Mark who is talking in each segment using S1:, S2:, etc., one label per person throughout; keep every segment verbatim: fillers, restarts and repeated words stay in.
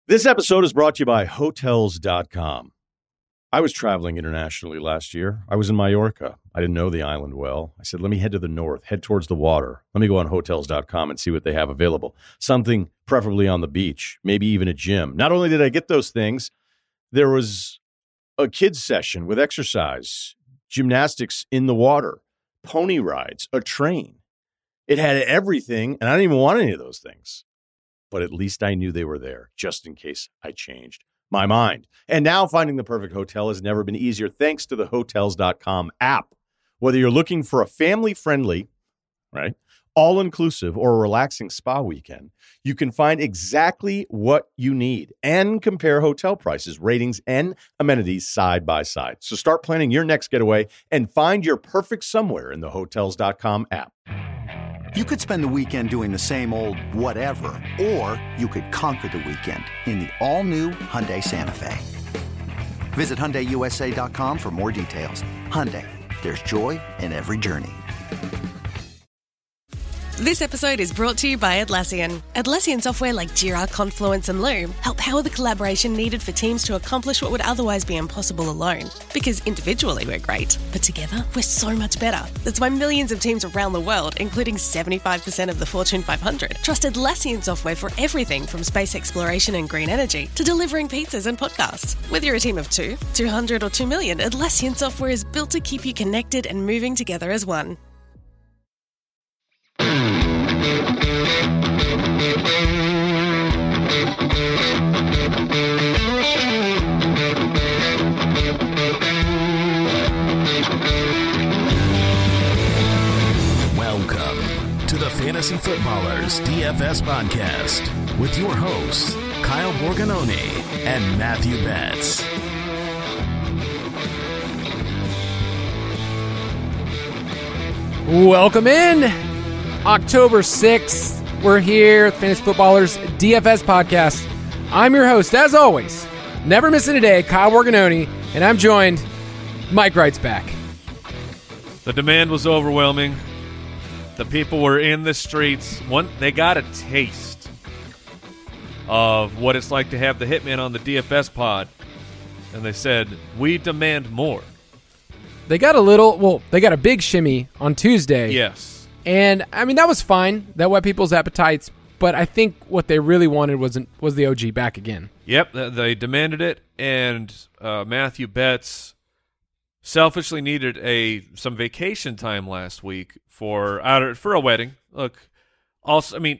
S1: This episode is brought to you by Hotels dot com. I was traveling internationally last year. I was in Mallorca. I didn't know the island well. I said, let me head to the north, head towards the water. Let me go on Hotels dot com and see what they have available. Something preferably on the beach, maybe even a gym. Not only did I get those things, there was a kids session with exercise, gymnastics in the water, pony rides, a train. It had everything, and I didn't even want any of those things. But at least I knew they were there, just in case I changed my mind. And now finding the perfect hotel has never been easier thanks to the Hotels dot com app. Whether you're looking for a family-friendly, right, all-inclusive or a relaxing spa weekend, you can find exactly what you need and compare hotel prices, ratings, and amenities side by side. So start planning your next getaway and find your perfect somewhere in the Hotels dot com app.
S2: You could spend the weekend doing the same old whatever, or you could conquer the weekend in the all-new Hyundai Santa Fe. Visit Hyundai U S A dot com for more details. Hyundai, there's joy in every journey.
S3: This episode is brought to you by Atlassian. Atlassian software like Jira, Confluence, and Loom help power the collaboration needed for teams to accomplish what would otherwise be impossible alone. Because individually we're great, but together we're so much better. That's why millions of teams around the world, including seventy-five percent of the Fortune five hundred, trust Atlassian software for everything from space exploration and green energy to delivering pizzas and podcasts. Whether you're a team of two, two hundred, or two million, Atlassian software is built to keep you connected and moving together as one.
S4: Welcome to the Fantasy Footballers D F S Podcast with your hosts, Kyle Borgononi and Matthew Betts.
S5: Welcome in. October sixth, we're here, Fantasy Footballers D F S Podcast. I'm your host, as always, never missing a day, Kyle Borgononi, and I'm joined, Mike Wright's back.
S6: The demand was overwhelming. The people were in the streets. One, they got a taste of what it's like to have the Hitman on the D F S pod, and they said, we demand more.
S5: They got a little, well, they got a big shimmy on Tuesday.
S6: Yes.
S5: And, I mean, that was fine. That whet people's appetites. But I think what they really wanted was was the O G back again.
S6: Yep, they demanded it. And uh, Matthew Betts selfishly needed a some vacation time last week for out for a wedding. Look, also, I mean,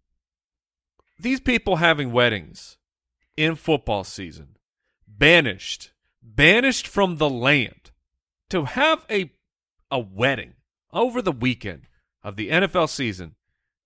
S6: these people having weddings in football season, banished, banished from the land, to have a a wedding over the weekend of the N F L season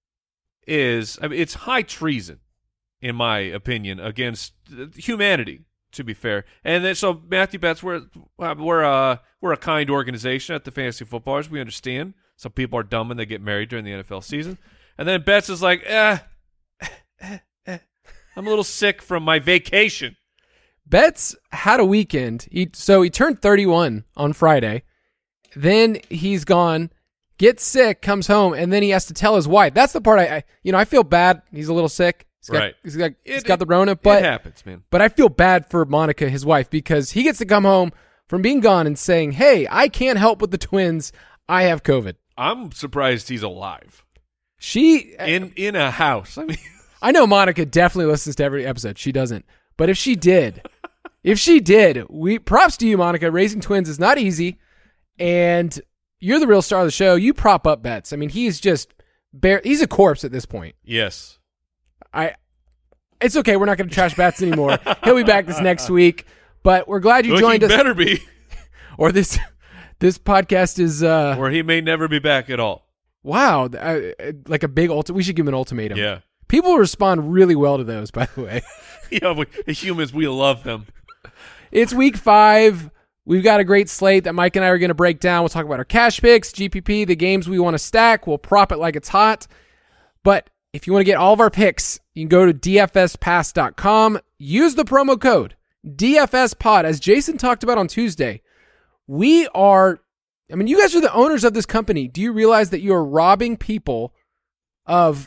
S6: is, I mean, it's high treason, in my opinion, against humanity, to be fair. And then, so Matthew Betts, we're we're a we're a kind organization at the Fantasy Footballers. We understand some people are dumb when they get married during the N F L season. And then Betts is like, eh, eh, eh, I'm a little sick from my vacation.
S5: Betts had a weekend. He, so he turned thirty-one on Friday. Then he's gone, gets sick, comes home, and then he has to tell his wife. That's the part I, I you know, I feel bad. He's a little sick. He's got,
S6: right.
S5: He's got,
S6: it,
S5: he's got
S6: it,
S5: the Rona, but
S6: it happens, man.
S5: But I feel bad for Monica, his wife, because he gets to come home from being gone and saying, "Hey, I can't help with the twins. I have COVID."
S6: I'm surprised he's alive.
S5: She
S6: in in a house. I mean,
S5: I know Monica definitely listens to every episode. She doesn't, but if she did, if she did, we props to you, Monica. Raising twins is not easy, and you're the real star of the show. You prop up Betts. I mean, he's just bare. He's a corpse at this point.
S6: Yes.
S5: I. It's okay. We're not going to trash Betts anymore. He'll be back this next week. But we're glad you
S6: well,
S5: joined
S6: he
S5: us.
S6: Better be.
S5: Or this, this podcast is. Uh,
S6: or he may never be back at all.
S5: Wow, uh, like a big ulti- We should give him an ultimatum.
S6: Yeah.
S5: People respond really well to those, by the way.
S6: Yeah, we, as humans, we love them.
S5: It's week five. We've got a great slate that Mike and I are going to break down. We'll talk about our cash picks, G P P, the games we want to stack. We'll prop it like it's hot. But if you want to get all of our picks, you can go to D F S pass dot com. Use the promo code D F S pod. As Jason talked about on Tuesday, we are, I mean, you guys are the owners of this company. Do you realize that you are robbing people of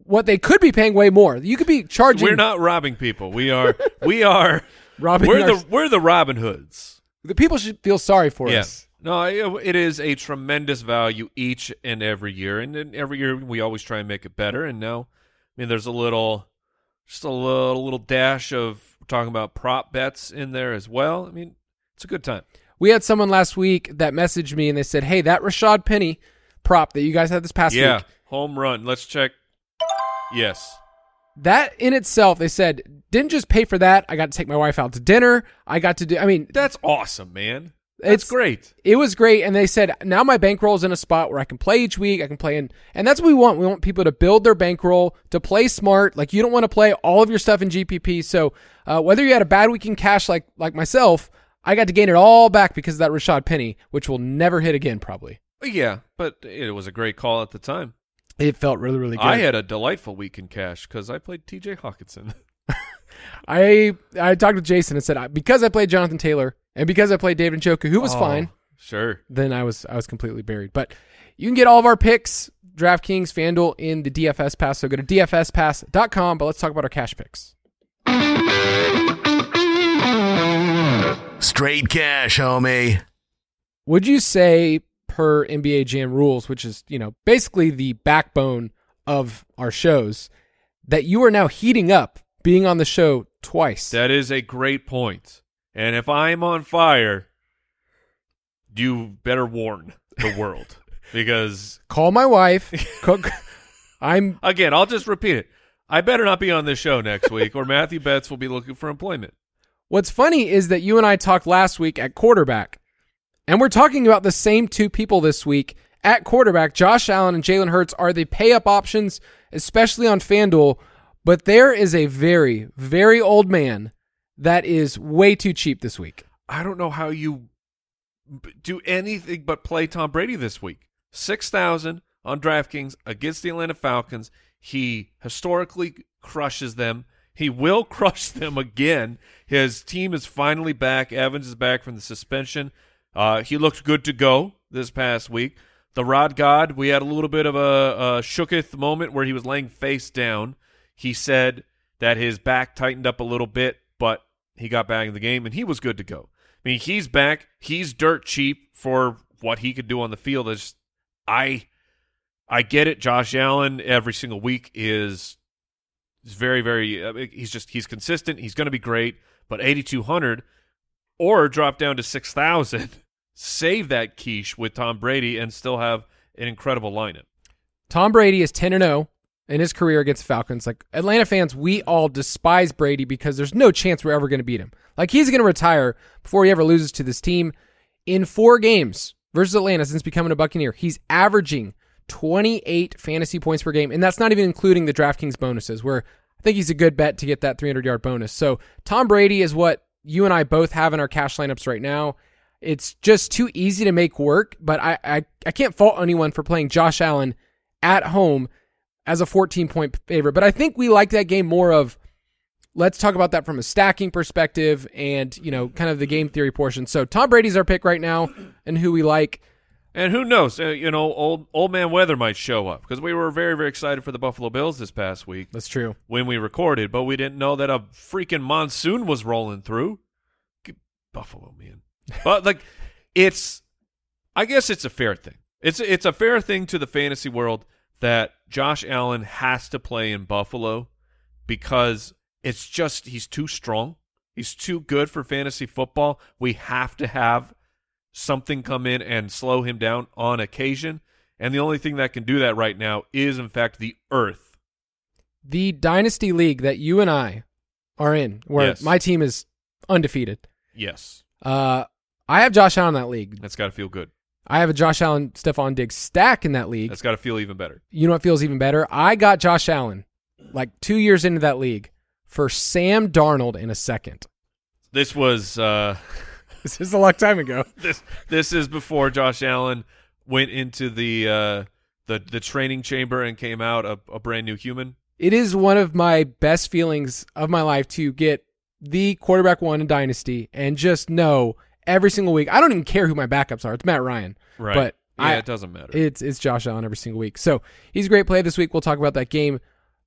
S5: what they could be paying way more. You could be charging.
S6: We're not robbing people. We are. We are.
S5: Robbing
S6: we're
S5: our-
S6: the we're the Robin Hoods.
S5: The people should feel sorry for
S6: Yeah.
S5: us.
S6: No, it is a tremendous value each and every year, and then every year we always try and make it better. And now, I mean, there's a little, just a little, little dash of talking about prop bets in there as well. I mean, it's a good time.
S5: We had someone last week that messaged me and they said, "Hey, that Rashad Penny prop that you guys had this past
S6: Yeah,
S5: week,
S6: home run. Let's check. Yes.
S5: that in itself," they said, "didn't just pay for that. I got to take my wife out to dinner. I got to do. I mean,
S6: That's awesome, man. That's
S5: It's-
S6: great.
S5: it was great." And they said, "Now my bankroll's in a spot where I can play each week. I can play in, and that's what we want. We want people to build their bankroll, to play smart. Like you don't want to play all of your stuff in G P P. So uh, whether you had a bad week in cash like like myself, I got to gain it all back because of that Rashad Penny, which will never hit again probably.
S6: Yeah, but it was a great call at the time.
S5: It felt really really good.
S6: I had a delightful week in cash because I played T J Hawkinson.
S5: I I talked with Jason and said I- because I played Jonathan Taylor and because I played David Njoku, who was
S6: Oh,
S5: fine,
S6: Sure.
S5: then I was I was completely buried. But you can get all of our picks, DraftKings, FanDuel, in the D F S Pass. So go to D F S pass dot com. But let's talk about our cash picks.
S4: Straight cash, homie.
S5: Would you say, per N B A Jam rules, which is you know basically the backbone of our shows, that you are now heating up being on the show twice?
S6: That is a great point. And if I'm on fire, you better warn the world. Because,
S5: Call my wife. Cook. I'm
S6: again, I'll just repeat it. I better not be on this show next week, or Matthew Betts will be looking for employment.
S5: What's funny is that you and I talked last week at quarterback, and we're talking about the same two people this week at quarterback. Josh Allen and Jalen Hurts are the pay-up options, especially on FanDuel, but there is a very, very old man that is way too cheap this week.
S6: I don't know how you b- do anything but play Tom Brady this week. six thousand on DraftKings against the Atlanta Falcons. He historically crushes them. He will crush them again. His team is finally back. Evans is back from the suspension. Uh, he looked good to go this past week. The Rod God, we had a little bit of a, a shooketh moment where he was laying face down. He said that his back tightened up a little bit, but he got back in the game, and he was good to go. I mean, he's back. He's dirt cheap for what he could do on the field. It's, I I get it. Josh Allen every single week is is very, very uh, – he's just – he's consistent. He's going to be great. But eighty-two hundred or drop down to six thousand, save that quiche with Tom Brady and still have an incredible lineup.
S5: Tom Brady is ten and oh in his career against the Falcons. Like, Atlanta fans, we all despise Brady because there's no chance we're ever going to beat him. Like, he's going to retire before he ever loses to this team. In four games versus Atlanta since becoming a Buccaneer, he's averaging twenty-eight fantasy points per game, and that's not even including the DraftKings bonuses, where I think he's a good bet to get that three hundred yard bonus. So Tom Brady is what you and I both have in our cash lineups right now. It's just too easy to make work, but I, I, I can't fault anyone for playing Josh Allen at home as a fourteen-point favorite. But I think we like that game more of, let's talk about that from a stacking perspective and, you know, kind of the game theory portion. So Tom Brady's our pick right now and who we like.
S6: And who knows, uh, you know, old old man weather might show up because we were very, very excited for the Buffalo Bills this past week.
S5: That's true.
S6: When we recorded, but we didn't know that a freaking monsoon was rolling through. Buffalo, man. But, like, it's, I guess it's a fair thing. It's, it's a fair thing to the fantasy world that Josh Allen has to play in Buffalo because it's just, he's too strong. He's too good for fantasy football. We have to have something come in and slow him down on occasion. And the only thing that can do that right now is, in fact, the earth.
S5: The Dynasty League that you and I are in, where
S6: Yes.
S5: my team is undefeated.
S6: Yes.
S5: Uh, I have Josh Allen in that league.
S6: That's got to feel good.
S5: I have a Josh Allen, Stephon Diggs stack in that league.
S6: That's got to feel even better.
S5: You know what feels even better? I got Josh Allen like two years into that league for Sam Darnold in a second.
S6: This was uh,
S5: This is a long time ago.
S6: this this is before Josh Allen went into the uh, the the training chamber and came out a, a brand new human.
S5: It is one of my best feelings of my life to get the quarterback one in Dynasty and just know every single week. I don't even care who my backups are. It's Matt Ryan.
S6: Right.
S5: But
S6: yeah,
S5: I,
S6: it doesn't matter.
S5: It's it's Josh Allen every single week. So he's a great play this week. We'll talk about that game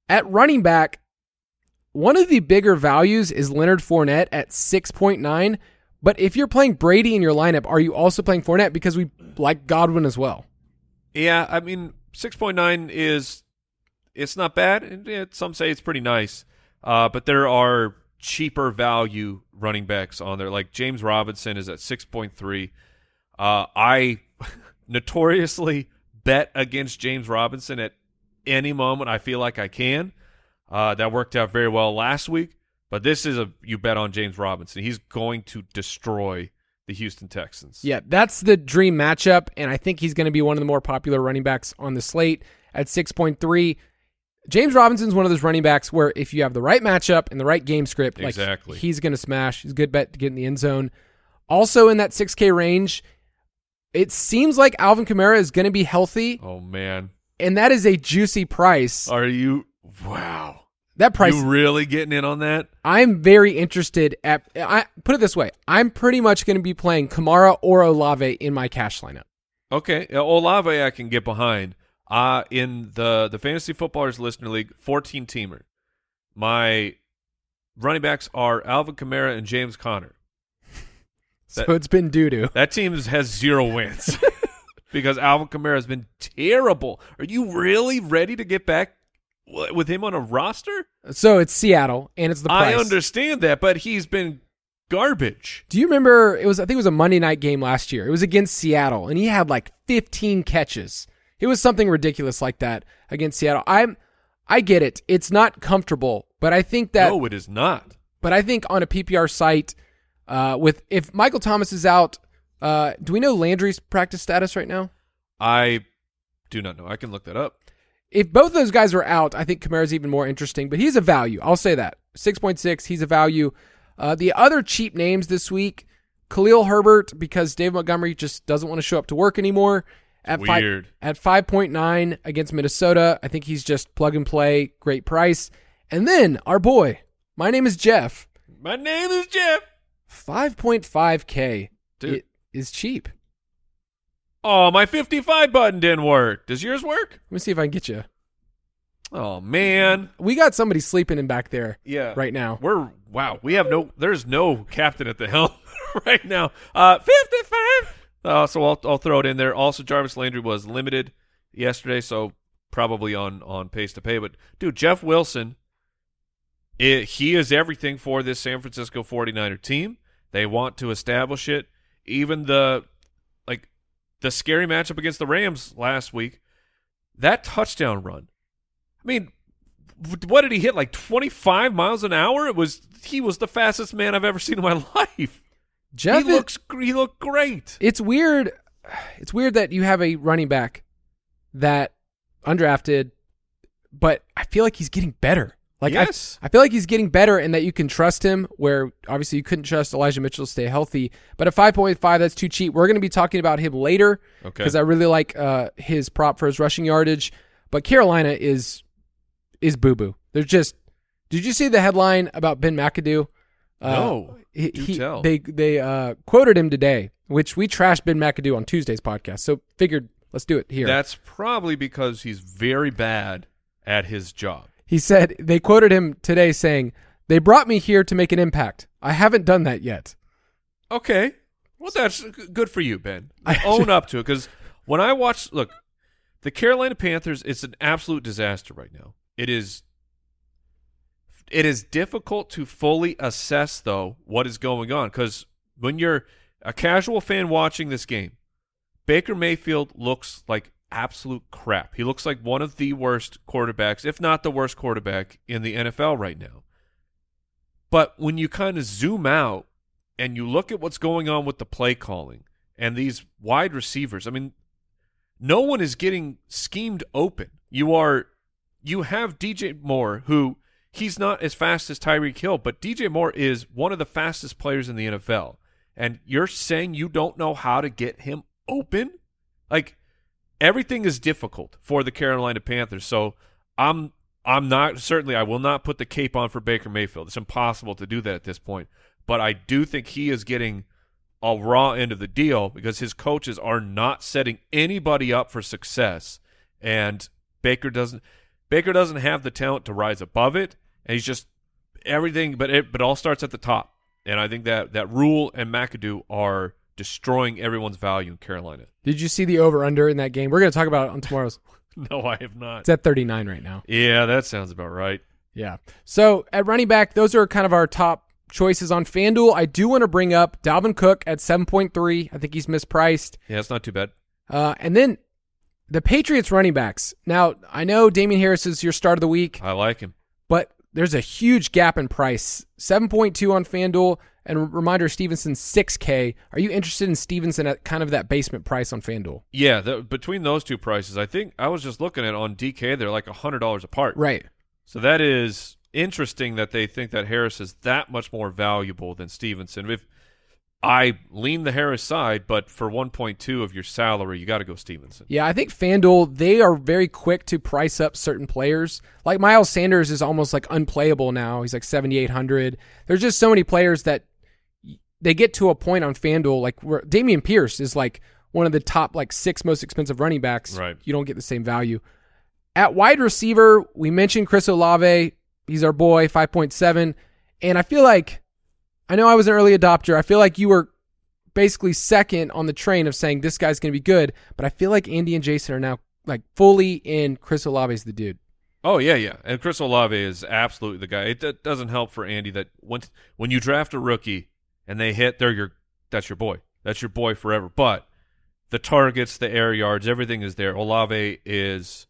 S5: At running back, one of the bigger values is Leonard Fournette at six point nine. But if you're playing Brady in your lineup, are you also playing Fournette? Because we like Godwin as well.
S6: Yeah, I mean, six point nine is, it's not bad. And it, some say it's pretty nice. Uh, but there are cheaper value running backs on there. Like James Robinson is at six point three. Uh, I notoriously bet against James Robinson at any moment I feel like I can. Uh, that worked out very well last week. But this is a you bet on James Robinson. He's going to destroy the Houston Texans.
S5: Yeah, that's the dream matchup, and I think he's going to be one of the more popular running backs on the slate at six point three. James Robinson's one of those running backs where if you have the right matchup and the right game script,
S6: exactly.
S5: like he's going to smash. He's a good bet to get in the end zone. Also in that six K range, it seems like Alvin Kamara is going to be healthy.
S6: Oh, man.
S5: And that is a juicy price.
S6: Are you – wow.
S5: That price,
S6: you really getting in on that?
S5: I'm very interested at. I put it this way: I'm pretty much going to be playing Kamara or Olave in my cash lineup.
S6: Okay, Olave I can get behind. Uh in the the Fantasy Footballers Listener League, fourteen teamer, my running backs are Alvin Kamara and James Conner.
S5: So that, it's been doo doo.
S6: That team has zero wins because Alvin Kamara has been terrible. Are you really ready to get back with him on a roster?
S5: So it's Seattle, and it's the price.
S6: I understand that, but he's been garbage.
S5: Do you remember, it was I think it was a Monday night game last year. It was against Seattle, and he had like fifteen catches. It was something ridiculous like that against Seattle. I'm, I get it. It's not comfortable, but I think that...
S6: No, it is not.
S5: But I think on a P P R site, uh, with if Michael Thomas is out, uh, do we know Landry's practice status right now?
S6: I do not know. I can look that up.
S5: If both those guys are out, I think Kamara's even more interesting, but he's a value. I'll say that. six point six, he's a value. Uh, the other cheap names this week, Khalil Herbert, because Dave Montgomery just doesn't want to show up to work anymore. At
S6: Weird.
S5: Five, at five point nine against Minnesota, I think he's just plug and play, great price. And then our boy, my name is Jeff.
S6: My name is Jeff.
S5: five point five K.
S6: Dude.
S5: It is cheap.
S6: Oh, my fifty-five button didn't work. Does yours work?
S5: Let me see if I can get you.
S6: Oh, man.
S5: We got somebody sleeping in back there
S6: yeah.
S5: right now.
S6: We're, wow, we have no, there's no captain at the helm right now. Uh, fifty-five. Uh, so I'll, I'll throw it in there. Also, Jarvis Landry was limited yesterday, so probably on, on pace to pay. But, dude, Jeff Wilson, it, he is everything for this San Francisco forty-niner team. They want to establish it. Even the, like, the scary matchup against the Rams last week, that touchdown run. I mean, what did he hit? Like twenty-five miles an hour? It was he was the fastest man I've ever seen in my life.
S5: Jeff
S6: he looks he looked great.
S5: It's weird. It's weird that you have a running back that undrafted, but I feel like he's getting better. Like
S6: yes.
S5: I, I feel like he's getting better and that you can trust him, where obviously you couldn't trust Elijah Mitchell to stay healthy. But at five point five, that's too cheap. We're going to be talking about him later because
S6: okay.
S5: I really like uh, his prop for his rushing yardage. But Carolina is is boo-boo. They're just – did you see the headline about Ben McAdoo? Uh,
S6: no.
S5: He,
S6: Do
S5: he,
S6: tell.
S5: They, they uh, quoted him today, which we trashed Ben McAdoo on Tuesday's podcast. So figured let's do it here.
S6: That's probably because he's very bad at his job.
S5: He said, they quoted him today saying, "They brought me here to make an impact. I haven't done that yet."
S6: Okay. Well, that's good for you, Ben. Own up to it, because when I watch, look, the Carolina Panthers, it's an absolute disaster right now. It is, it is difficult to fully assess, though, what is going on, because when you're a casual fan watching this game, Baker Mayfield looks like absolute crap. He looks like one of the worst quarterbacks, if not the worst quarterback in the N F L right now. But when you kind of zoom out and you look at what's going on with the play calling and these wide receivers, I mean, no one is getting schemed open. You are, you have D J Moore, who he's not as fast as Tyreek Hill, but D J Moore is one of the fastest players in the N F L. And you're saying you don't know how to get him open? Like, everything is difficult for the Carolina Panthers. So I'm I'm not certainly I will not put the cape on for Baker Mayfield. It's impossible to do that at this point. But I do think he is getting a raw end of the deal because his coaches are not setting anybody up for success. And Baker doesn't Baker doesn't have the talent to rise above it, and he's just everything, but it but all starts at the top. And I think that, that Rule and McAdoo are destroying everyone's value in Carolina.
S5: Did you see the over-under in that game? We're going to talk about it on tomorrow's.
S6: No, I have not.
S5: It's at thirty-nine right now.
S6: Yeah, that sounds about right.
S5: Yeah. So at running back, those are kind of our top choices on FanDuel. I do want to bring up Dalvin Cook at seven point three. I think he's mispriced.
S6: Yeah, it's not too bad.
S5: Uh, and then the Patriots running backs. Now, I know Damian Harris is your start of the week,
S6: I like him.
S5: but there's a huge gap in price. seven point two on FanDuel, and reminder, Stevenson six K. Are you interested in Stevenson at kind of that basement price on FanDuel?
S6: Yeah, the, between those two prices, I think I was just looking at on D K, they're like one hundred dollars apart.
S5: Right.
S6: So that is interesting that they think that Harris is that much more valuable than Stevenson. If I lean the Harris side, but for one point two of your salary, you got to go Stevenson.
S5: Yeah, I think FanDuel, they are very quick to price up certain players. Like Miles Sanders is almost like unplayable now. He's like seventy-eight hundred. There's just so many players that they get to a point on FanDuel, like where Dameon Pierce is like one of the top like six most expensive running backs.
S6: Right.
S5: You don't get the same value. At wide receiver, we mentioned Chris Olave. He's our boy, five point seven. And I feel like, I know I was an early adopter. I feel like you were basically second on the train of saying this guy's going to be good, but I feel like Andy and Jason are now like fully in Chris Olave's the dude.
S6: Oh, yeah, yeah. And Chris Olave is absolutely the guy. It d- doesn't help for Andy that when, when you draft a rookie and they hit, they're your, that's your boy. That's your boy forever. But the targets, the air yards, everything is there. Olave is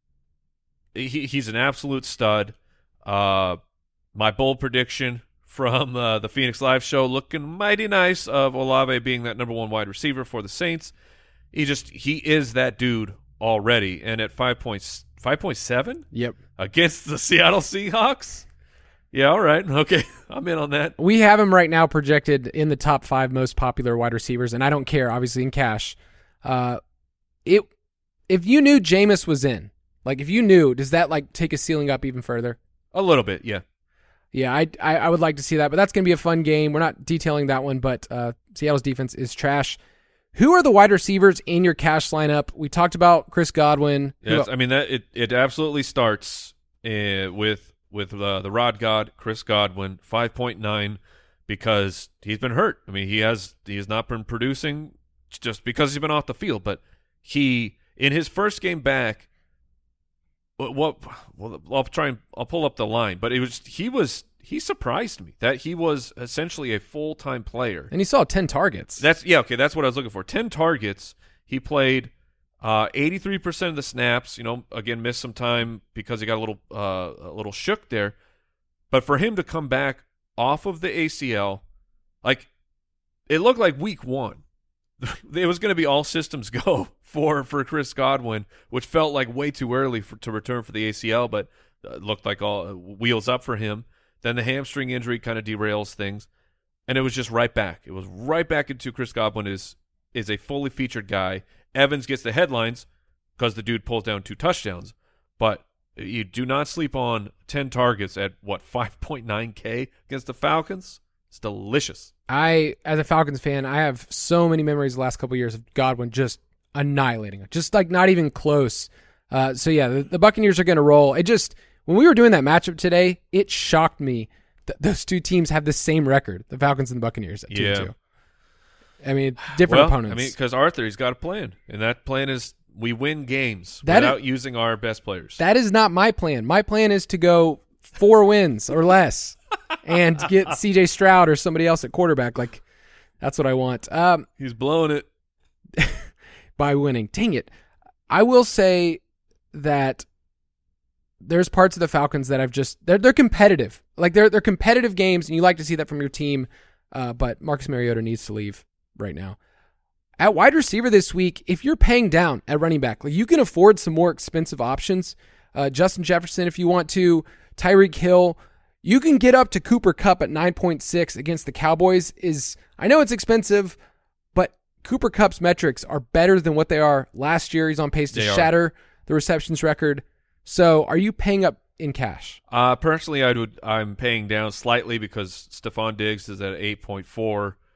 S6: he, he's an absolute stud. Uh, my bold prediction from uh, the Phoenix Live show, looking mighty nice, of Olave being that number one wide receiver for the Saints. He just he is that dude already, and at five point five point seven,
S5: yep,
S6: against the Seattle Seahawks. Yeah, all right, okay, I'm in on that.
S5: We have him right now projected in the top five most popular wide receivers, and I don't care, obviously in cash. Uh, it if you knew Jameis was in, like if you knew, does that like take his ceiling up even further?
S6: A little bit, yeah.
S5: Yeah, I, I I would like to see that, but that's going to be a fun game. We're not detailing that one, but uh, Seattle's defense is trash. Who are the wide receivers in your cash lineup? We talked about Chris Godwin.
S6: Yes, I mean that it, it absolutely starts uh, with with uh, the Rod God, Chris Godwin, five point nine, because he's been hurt. I mean he has he has not been producing just because he's been off the field, but he in his first game back. What? Well, I'll try and I'll pull up the line, but it was he was he surprised me that he was essentially a full time player,
S5: and he saw ten targets.
S6: That's yeah, okay, that's what I was looking for. Ten targets. He played uh, eighty-three percent of the snaps. You know, again, missed some time because he got a little uh, a little shook there. But for him to come back off of the A C L, like it looked like week one, it was going to be all systems go for for Chris Godwin, which felt like way too early for, to return for the A C L, but uh, looked like all uh, wheels up for him. Then the hamstring injury kind of derails things, and it was just right back. It was right back into Chris Godwin is is a fully featured guy. Evans gets the headlines because the dude pulls down two touchdowns, but you do not sleep on ten targets at, what, five point nine K against the Falcons? It's delicious.
S5: I, as a Falcons fan, I have so many memories the last couple of years of Godwin just annihilating it, just like not even close. Uh, so, yeah, the, the Buccaneers are going to roll. It just, when we were doing that matchup today, it shocked me that those two teams have the same record, the Falcons and the Buccaneers at two and two. I mean, different
S6: well,
S5: opponents.
S6: I mean, because Arthur, he's got a plan, and that plan is we win games
S5: that
S6: without
S5: is,
S6: using our best players.
S5: That is not my plan. My plan is to go four wins or less and get C J Stroud or somebody else at quarterback. Like, that's what I want. Um,
S6: he's blowing it.
S5: By winning. Dang it. I will say that there's parts of the Falcons that I've just they're they're competitive. Like they're they're competitive games, and you like to see that from your team. Uh, but Marcus Mariota needs to leave right now. At wide receiver this week, if you're paying down at running back, like you can afford some more expensive options. Uh, Justin Jefferson, if you want to, Tyreek Hill. You can get up to Cooper Kupp at nine point six against the Cowboys. Is I know it's expensive, but Cooper Kupp's metrics are better than what they are last year. He's on pace to
S6: They
S5: shatter
S6: are.
S5: the receptions record. So are you paying up in cash?
S6: Uh, personally, I would. I'm paying down slightly because Stephon Diggs is at eight point four.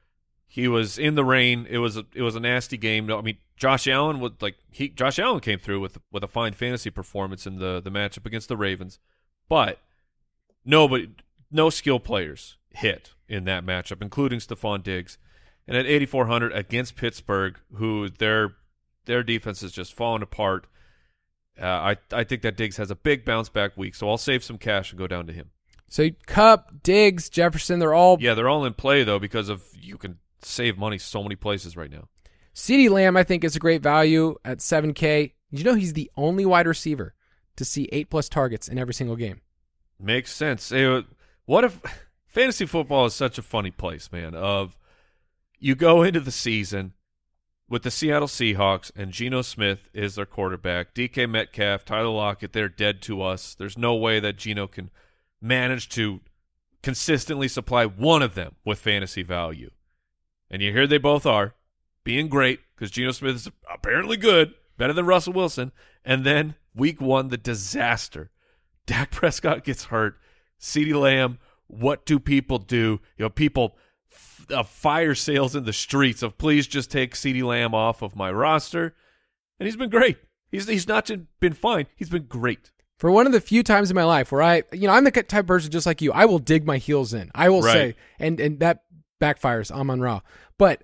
S6: He was in the rain. It was a, it was a nasty game. I mean, Josh Allen would like he Josh Allen came through with with a fine fantasy performance in the the matchup against the Ravens, but nobody, no skill players hit in that matchup, including Stephon Diggs. And at eighty-four hundred against Pittsburgh, who their their defense is just falling apart, uh, I I think that Diggs has a big bounce back week. So I'll save some cash and go down to him.
S5: So Kupp, Diggs, Jefferson, they're all
S6: yeah, they're all in play though because of you can save money so many places right now.
S5: CeeDee Lamb, I think, is a great value at seven K. You know he's the only wide receiver to see eight plus targets in every single game.
S6: Makes sense. Hey, what if fantasy football is such a funny place, man? Of you go into the season with the Seattle Seahawks and Geno Smith is their quarterback. D K Metcalf, Tyler Lockett, they're dead to us. There's no way that Geno can manage to consistently supply one of them with fantasy value. And you hear they both are being great because Geno Smith is apparently good, better than Russell Wilson. And then week one, the disaster. Dak Prescott gets hurt. CeeDee Lamb, what do people do? You know, people uh, fire sales in the streets of please just take CeeDee Lamb off of my roster. And he's been great. He's he's not been fine. He's been great.
S5: For one of the few times in my life where I, you know, I'm the type of person just like you. I will dig my heels in. I will
S6: right.
S5: say, and and that backfires. Amon Ra. But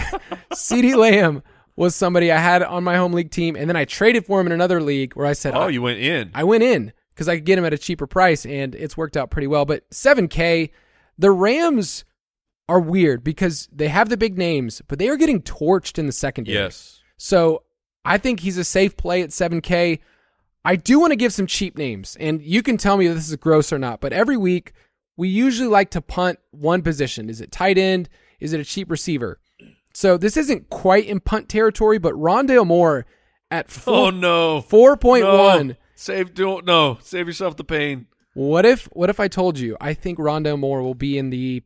S5: CeeDee Lamb was somebody I had on my home league team, and then I traded for him in another league where I said,
S6: oh, you went in.
S5: I went in because I could get him at a cheaper price, and it's worked out pretty well. But seven K, the Rams are weird because they have the big names, but they are getting torched in the secondary.
S6: Yes.
S5: So I think he's a safe play at seven K. I do want to give some cheap names, and you can tell me if this is gross or not, but every week we usually like to punt one position. Is it tight end? Is it a cheap receiver? So this isn't quite in punt territory, but Rondale Moore at four,
S6: oh no
S5: four point one.
S6: No. Save don't no save yourself the pain.
S5: What if what if I told you I think Rondale Moore will be in the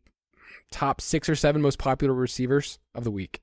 S5: top six or seven most popular receivers of the week?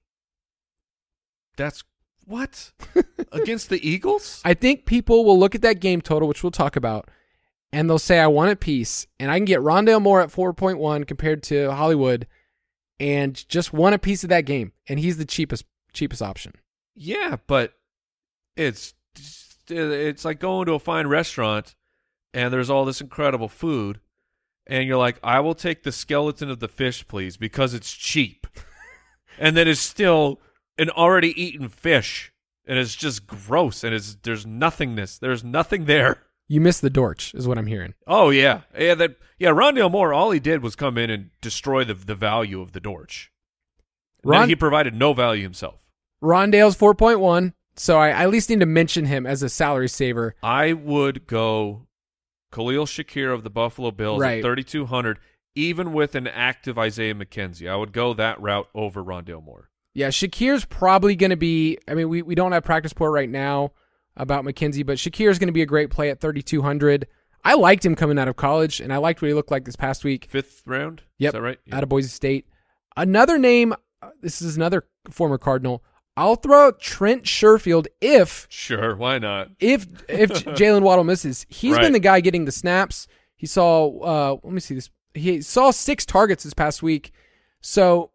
S6: That's what against the Eagles?
S5: I think people will look at that game total, which we'll talk about, and they'll say I want a piece, and I can get Rondale Moore at four point one compared to Hollywood. And just want a piece of that game, and he's the cheapest cheapest option.
S6: Yeah, but it's it's like going to a fine restaurant, and there's all this incredible food, and you're like, I will take the skeleton of the fish, please, because it's cheap. And then it's still an already eaten fish, and it's just gross, and it's there's nothingness. There's nothing there.
S5: You missed the Dortch, is what I'm hearing.
S6: Oh yeah, yeah. That yeah. Rondale Moore, all he did was come in and destroy the the value of the Dortch.
S5: Ron-
S6: then he provided no value himself.
S5: Rondale's four point one, so I, I at least need to mention him as a salary saver.
S6: I would go Khalil Shakir of the Buffalo Bills
S5: right.
S6: at thirty-two hundred, even with an active Isaiah McKenzie. I would go that route over Rondale Moore.
S5: Yeah, Shakir's probably going to be. I mean, we we don't have practice report right now about McKenzie, but Shakir is going to be a great play at thirty-two hundred. I liked him coming out of college, and I liked what he looked like this past week.
S6: Fifth round?
S5: Yep.
S6: Is that right? Yep.
S5: Out of Boise State. Another name, this is another former Cardinal. I'll throw out Trent Sherfield if...
S6: Sure, why not?
S5: If if Jalen Waddle misses. He's
S6: right.
S5: been the guy getting the snaps. He saw, uh, let me see this. He saw six targets this past week. So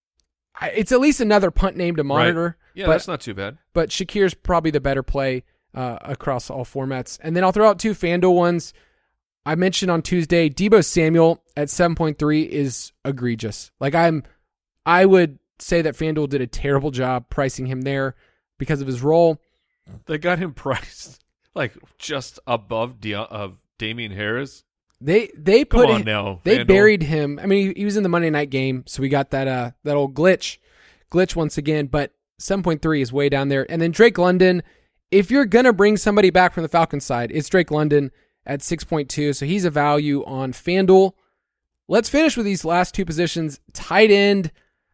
S5: I, it's at least another punt name to monitor.
S6: Right. Yeah,
S5: but,
S6: that's not too bad.
S5: But Shakir's probably the better play uh, across all formats. And then I'll throw out two FanDuel ones. I mentioned on Tuesday, Deebo Samuel at seven point three is egregious. Like I'm, I would say that FanDuel did a terrible job pricing him there because of his role.
S6: They got him priced like just above De- of Damian Harris.
S5: They they put
S6: Come on
S5: him,
S6: now,
S5: they
S6: FanDuel.
S5: buried him. I mean, he, he was in the Monday night game, so we got that uh that old glitch, glitch once again. But seven point three is way down there. And then Drake London, if you're gonna bring somebody back from the Falcons side, it's Drake London at six point two. So he's a value on FanDuel. Let's finish with these last two positions. Tight end.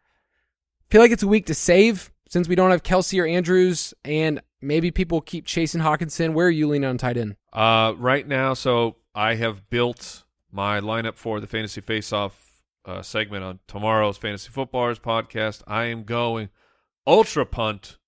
S5: Feel like it's a week to save since we don't have Kelsey or Andrews, and maybe people keep chasing Hawkinson. Where are you leaning on tight end?
S6: Uh, right now, so I have built my lineup for the Fantasy Face-Off uh, segment on tomorrow's Fantasy Footballers podcast. I am going ultra punt.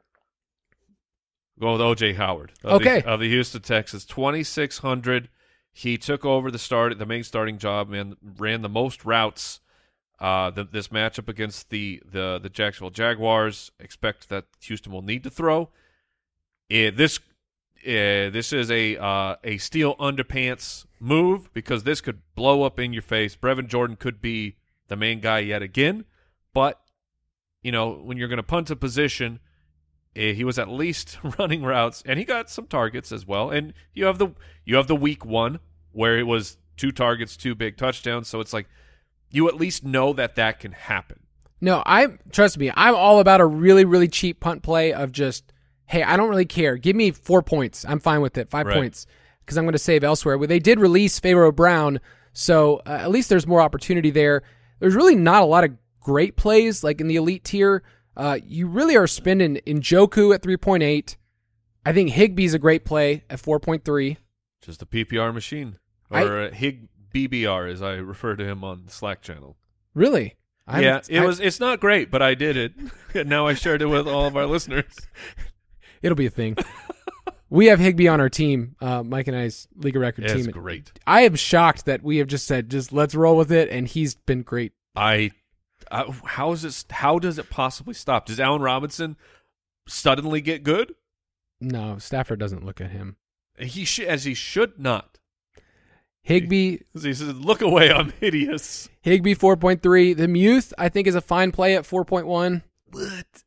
S6: Going with O J Howard of,
S5: okay.
S6: the, of the Houston Texans, twenty-six hundred. He took over the start, the main starting job, man, ran the most routes. Uh, the, this matchup against the, the the Jacksonville Jaguars, expect that Houston will need to throw. It, this uh, this is a uh, a steel underpants move because this could blow up in your face. Brevin Jordan could be the main guy yet again, but you know when you're going to punt a position, uh, he was at least running routes and he got some targets as well. And you have the you have the week one where it was two targets, two big touchdowns. So it's like you at least know that that can happen.
S5: No, I trust me. I'm all about a really, really cheap punt play of just, hey, I don't really care. Give me four points. I'm fine with it. Five
S6: Right.
S5: points because I'm going to save elsewhere. Well, they did release Pharaoh Brown, so uh, at least there's more opportunity there. There's really not a lot of great plays like in the elite tier. Uh, you really are spending Njoku at three point eight. I think Higbee's a great play at four point three.
S6: Just a P P R machine,
S5: I-
S6: or a Hig B B R as I refer to him on the Slack channel.
S5: Really? I
S6: yeah,
S5: haven't-
S6: it
S5: I-
S6: was. It's not great, but I did it, and now I shared it with all of our listeners.
S5: It'll be a thing. We have Higbee on our team, uh, Mike and I's League of Record
S6: It's
S5: team.
S6: great.
S5: I am shocked that we have just said, just let's roll with it, and he's been great.
S6: I, I how is this? How does it possibly stop? Does Allen Robinson suddenly get good?
S5: No, Stafford doesn't look at him.
S6: He should, as he should not.
S5: Higbee,
S6: He says, "Look away, I'm hideous."
S5: Higbee four point three. The Muth, I think, is a fine play at four point one.
S6: What?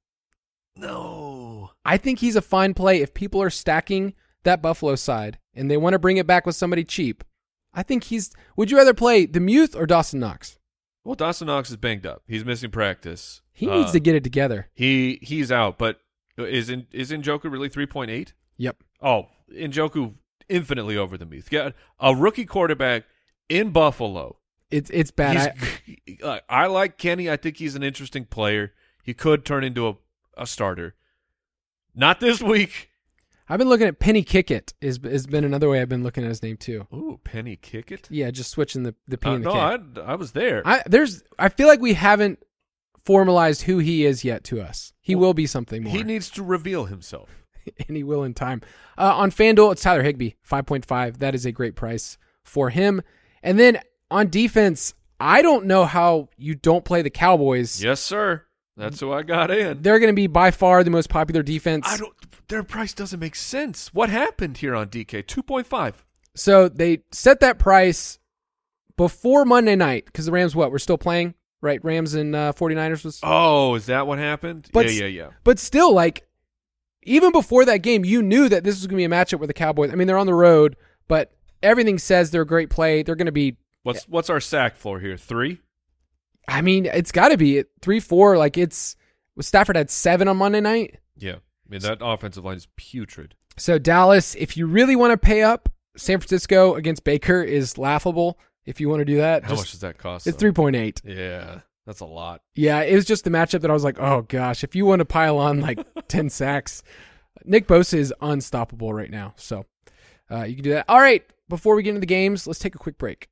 S6: No.
S5: I think he's a fine play if people are stacking that Buffalo side and they want to bring it back with somebody cheap. I think he's. Would you rather play the Muth or Dawson Knox?
S6: Well, Dawson Knox is banged up. He's missing practice.
S5: He needs
S6: Uh,
S5: to get it together.
S6: He he's out, but is in is Njoku really three point eight?
S5: Yep.
S6: Oh, Njoku infinitely over the Muth. Yeah, a rookie quarterback in Buffalo.
S5: It's it's bad.
S6: He's-
S5: I,
S6: I, I like Kenny. I think he's an interesting player. He could turn into a, a starter. Not this week.
S5: I've been looking at Penny Kickett. Is has been another way I've been looking at his name too.
S6: Ooh, Penny Kickett.
S5: Yeah, just switching the the P
S6: Uh,
S5: and the
S6: no,
S5: K.
S6: I, I was there.
S5: I there's I feel like we haven't formalized who he is yet to us. He
S6: Well,
S5: will be something more.
S6: He needs to reveal himself.
S5: and he will in time. Uh, on FanDuel, it's Tyler Higbee, five point five. That is a great price for him. And then on defense, I don't know how you don't play the Cowboys.
S6: Yes, sir. That's who I got in.
S5: They're going to be by far the most popular defense.
S6: I don't. Their price doesn't make sense. What happened here on D K? two point five.
S5: So they set that price before Monday night because the Rams, what, we're still playing, right? Rams and uh, 49ers was.
S6: Oh, is that what happened?
S5: But
S6: yeah, yeah, yeah.
S5: But still, like, even before that game, you knew that this was going to be a matchup with the Cowboys. I mean, they're on the road, but everything says they're a great play. They're going to be,
S6: What's what's our sack floor here? Three?
S5: I mean, it's got to be at three, four. Like, it's, Stafford had seven on Monday night.
S6: Yeah. I mean, that offensive line is putrid.
S5: So, Dallas, if you really want to pay up, San Francisco against Baker is laughable. If you want to do that,
S6: How
S5: just-
S6: much does that cost?
S5: It's
S6: though?
S5: three point eight.
S6: Yeah, that's a lot.
S5: Yeah, it was just the matchup that I was like, oh gosh, if you want to pile on like ten sacks, Nick Bosa is unstoppable right now. So uh, you can do that. All right, before we get into the games, let's take a quick break.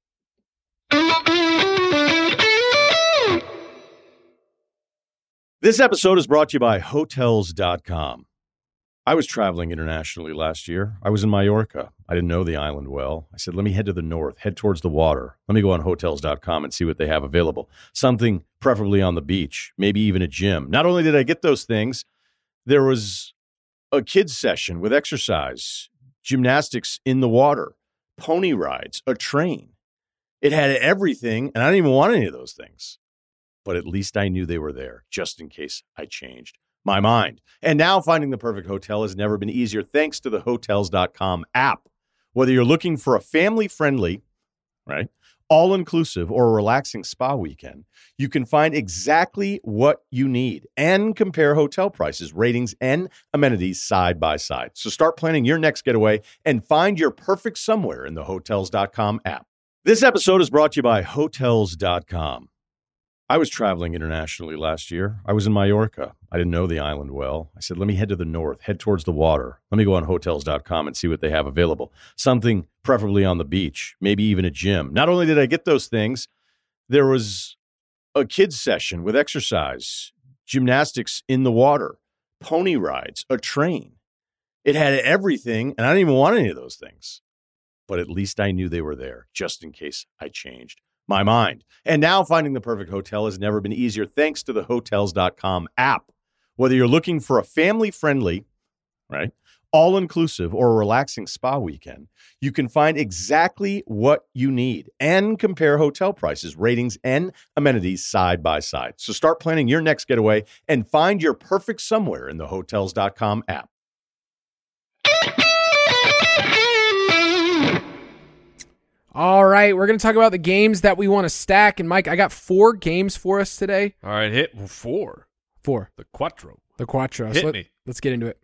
S1: This episode is brought to you by Hotels dot com. I was traveling internationally last year. I was in Mallorca. I didn't know the island well. I said, let me head to the north, head towards the water. Let me go on Hotels dot com and see what they have available. Something preferably on the beach, maybe even a gym. Not only did I get those things, there was a kids session with exercise, gymnastics in the water, pony rides, a train. It had everything, and I didn't even want any of those things. But at least I knew they were there, just in case I changed my mind. And now finding the perfect hotel has never been easier thanks to the Hotels dot com app. Whether you're looking for a family-friendly, right, all-inclusive or a relaxing spa weekend, you can find exactly what you need and compare hotel prices, ratings, and amenities side by side. So start planning your next getaway and find your perfect somewhere in the Hotels dot com app. This episode is brought to you by Hotels dot com. I was traveling internationally last year. I was in Mallorca. I didn't know the island well. I said, let me head to the north, head towards the water. Let me go on Hotels dot com and see what they have available. Something preferably on the beach, maybe even a gym. Not only did I get those things, there was a kids session with exercise, gymnastics in the water, pony rides, a train. It had everything, and I didn't even want any of those things. But at least I knew they were there, just in case I changed my mind. And now finding the perfect hotel has never been easier thanks to the Hotels dot com app. Whether you're looking for a family-friendly, right, all-inclusive or a relaxing spa weekend, you can find exactly what you need and compare hotel prices, ratings, and amenities side by side. So start planning your next getaway and find your perfect somewhere in the Hotels dot com app.
S5: All right, we're going to talk about the games that we want to stack. And, Mike, I got four games for us today.
S6: All right, hit four.
S5: Four.
S6: The Quattro.
S5: The Quattro.
S6: Hit
S5: so let,
S6: me.
S5: Let's get into it.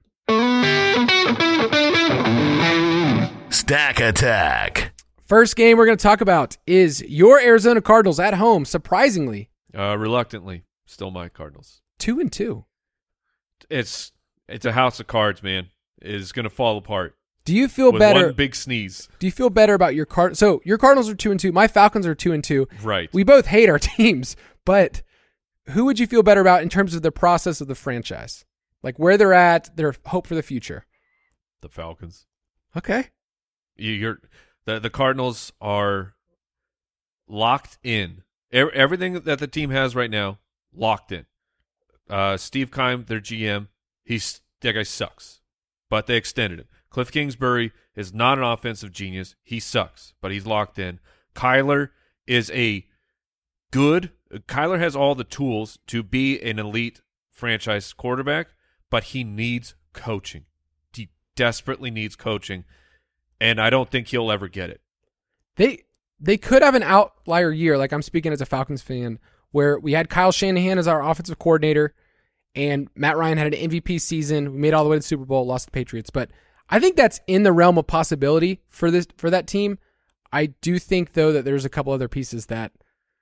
S4: Stack Attack.
S5: First game we're going to talk about is your Arizona Cardinals at home, surprisingly.
S6: Uh, reluctantly, still my Cardinals.
S5: Two and two.
S6: It's it's a house of cards, man. It's going to fall apart.
S5: Do you feel
S6: with
S5: better?
S6: One big sneeze.
S5: Do you feel better about your card? So your Cardinals are two and two. My Falcons are two and two.
S6: Right.
S5: We both hate our teams, but who would you feel better about in terms of the process of the franchise? Like where they're at, their hope for the future.
S6: The Falcons.
S5: Okay.
S6: You, you're the the Cardinals are locked in. E- everything that the team has right now, locked in. Uh, Steve Keim, their G M, he's that guy sucks, but they extended it. Cliff Kingsbury is not an offensive genius. He sucks, but he's locked in. Kyler is a good – Kyler has all the tools to be an elite franchise quarterback, but he needs coaching. He desperately needs coaching, and I don't think he'll ever get it.
S5: They they could have an outlier year, like I'm speaking as a Falcons fan, where we had Kyle Shanahan as our offensive coordinator, and Matt Ryan had an M V P season. We made it all the way to the Super Bowl, lost the Patriots, but – I think that's in the realm of possibility for this for that team. I do think, though, that there's a couple other pieces that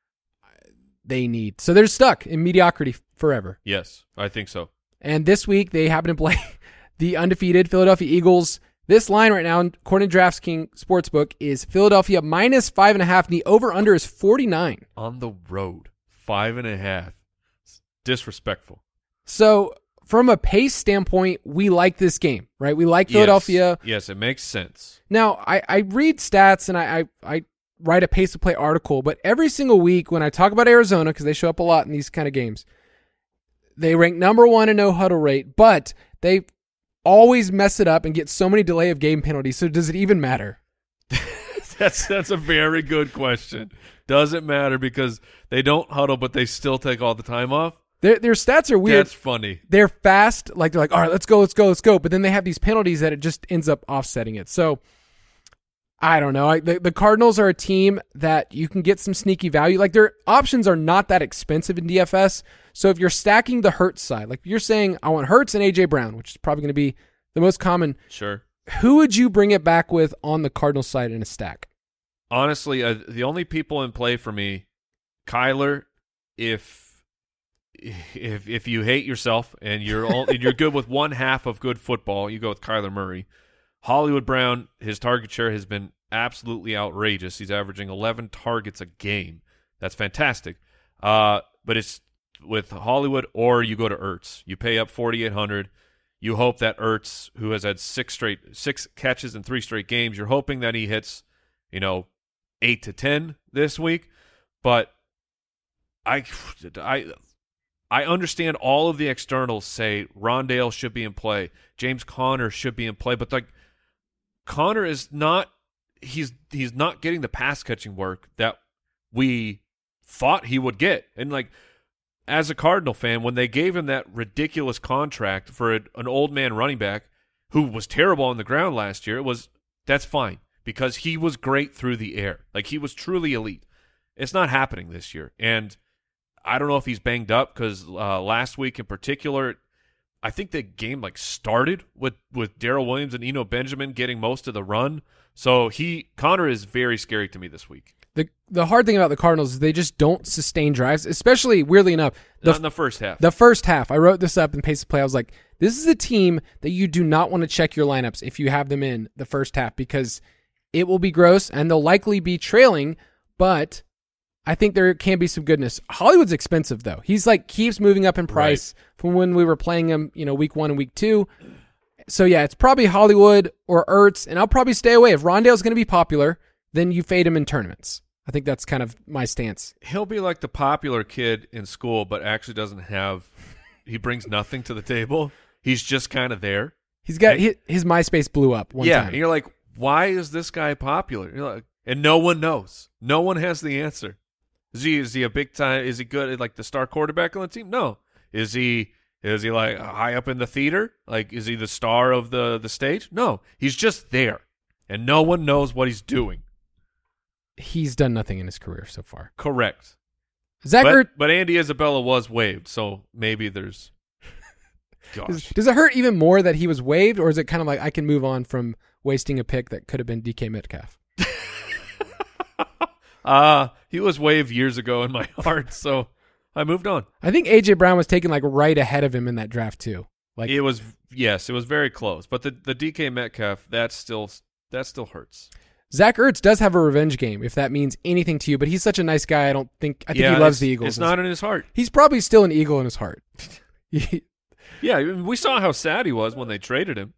S5: they need. So they're stuck in mediocrity forever.
S6: Yes, I think so.
S5: And this week, they happen to play the undefeated Philadelphia Eagles. This line right now, according to DraftKings Sportsbook, is Philadelphia minus five and a half, and the over-under is forty-nine.
S6: On the road, five and a half. It's disrespectful.
S5: So from a pace standpoint, we like this game, right? We like Philadelphia.
S6: Yes, yes, it makes sense.
S5: Now, I, I read stats and I, I, I write a pace of play article, but every single week when I talk about Arizona, because they show up a lot in these kind of games, they rank number one in no huddle rate, but they always mess it up and get so many delay of game penalties. So does it even matter?
S6: that's that's a very good question. Does it matter because they don't huddle, but they still take all the time off?
S5: Their, their stats are weird.
S6: That's funny.
S5: They're fast. Like they're like, all right, let's go, let's go, let's go. But then they have these penalties that it just ends up offsetting it. So I don't know. I, the, the Cardinals are a team that you can get some sneaky value. Like their options are not that expensive in D F S. So if you're stacking the Hurts side, like you're saying, I want Hurts and A J Brown, which is probably going to be the most common.
S6: Sure.
S5: Who would you bring it back with on the Cardinals side in a stack?
S6: Honestly, uh, the only people in play for me, Kyler, if if if you hate yourself and you're all, and you're good with one half of good football, you go with Kyler Murray. Hollywood Brown, his target share has been absolutely outrageous. He's averaging eleven targets a game. That's fantastic. Uh, but it's with Hollywood, or you go to Ertz. You pay up forty-eight hundred dollars. You hope that Ertz, who has had six straight six catches in three straight games, you're hoping that he hits, you know, eight to ten this week. But I, I, I understand all of the externals say Rondale should be in play, James Conner should be in play, but like Conner is not. He's he's not getting the pass catching work that we thought he would get, and like. As a Cardinal fan, when they gave him that ridiculous contract for a, an old man running back who was terrible on the ground last year, it was that's fine because he was great through the air. Like he was truly elite. It's not happening this year, and I don't know if he's banged up because uh, last week in particular, I think the game like started with with Darrell Williams and Eno Benjamin getting most of the run. So he Conner is very scary to me this week.
S5: The the hard thing about the Cardinals is they just don't sustain drives, especially, weirdly enough, the,
S6: Not in the first half.
S5: The first half. I wrote this up in Pace of Play. I was like, this is a team that you do not want to check your lineups if you have them in the first half because it will be gross and they'll likely be trailing, but I think there can be some goodness. Hollywood's expensive, though. He's like keeps moving up in price right. from when we were playing him, you know, week one and week two. So, yeah, it's probably Hollywood or Ertz, and I'll probably stay away. If Rondale's going to be popular, then you fade him in tournaments. I think that's kind of my stance.
S6: He'll be like the popular kid in school, but actually doesn't have – he brings nothing to the table. He's just kind of there.
S5: He's got his, his MySpace blew up one
S6: yeah,
S5: time.
S6: And you're like, why is this guy popular? You're like, and no one knows. No one has the answer. Is he is he a big time? Is he good at like the star quarterback on the team? No. Is he is he like high up in the theater? Like is he the star of the the stage? No. He's just there, and no one knows what he's doing.
S5: He's done nothing in his career so far.
S6: Correct.
S5: Zach
S6: but,
S5: Ertz,
S6: but Andy Isabella was waived, so maybe there's. Gosh.
S5: Does, does it hurt even more that he was waived, or is it kind of like I can move on from wasting a pick that could have been D K Metcalf?
S6: Uh, he was waived years ago in my heart, so I moved on.
S5: I think A J Brown was taken like right ahead of him in that draft too. Like
S6: it was, yes, it was very close. But the, the D K Metcalf, that still that still hurts.
S5: Zach Ertz does have a revenge game, if that means anything to you. But he's such a nice guy. I don't think I think
S6: yeah,
S5: he loves
S6: it's,
S5: the Eagles.
S6: It's not in his heart.
S5: He's probably still an Eagle in his heart.
S6: Yeah, we saw how sad he was when they traded him.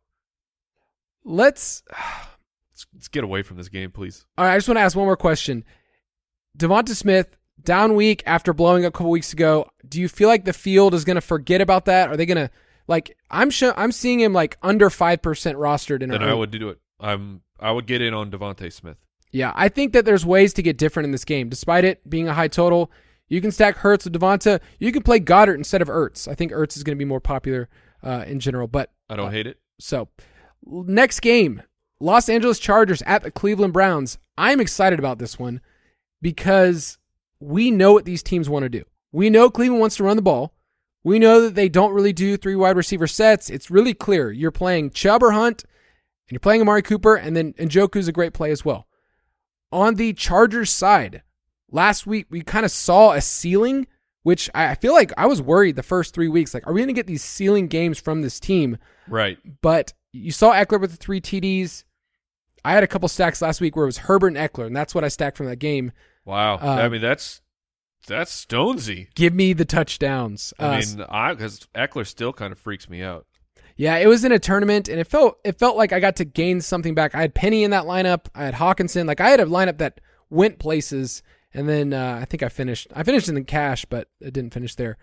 S5: Let's
S6: let's, let's get away from this game, please.
S5: All right, I just want to ask one more question. Devonta Smith, down week after blowing up a couple weeks ago. Do you feel like the field is going to forget about that? Are they going to like? I'm sure I'm seeing him like under five percent rostered in.
S6: Then
S5: our
S6: I would do it. I'm. I would get in on Devonta Smith.
S5: Yeah, I think that there's ways to get different in this game, despite it being a high total. You can stack Hurts with Devonta. You can play Goddard instead of Ertz. I think Ertz is going to be more popular uh, in general. But
S6: I don't
S5: uh,
S6: hate it.
S5: So, next game, Los Angeles Chargers at the Cleveland Browns. I'm excited about this one because we know what these teams want to do. We know Cleveland wants to run the ball. We know that they don't really do three wide receiver sets. It's really clear. You're playing Chubb or Hunt, and you're playing Amari Cooper, and then Njoku's a great play as well. On the Chargers side, last week we kind of saw a ceiling, which I feel like I was worried the first three weeks. Like, are we going to get these ceiling games from this team?
S6: Right.
S5: But you saw Eckler with the three T Ds. I had a couple stacks last week where it was Herbert and Eckler, and that's what I stacked from that game.
S6: Wow.
S5: Uh,
S6: I mean, that's that's Stonesy.
S5: Give me the touchdowns.
S6: I
S5: Uh,
S6: mean, I because Eckler still kind of freaks me out.
S5: Yeah, it was in a tournament, and it felt it felt like I got to gain something back. I had Penny in that lineup. I had Hawkinson. Like I had a lineup that went places, and then uh, I think I finished. I finished in the cash, but it didn't finish there.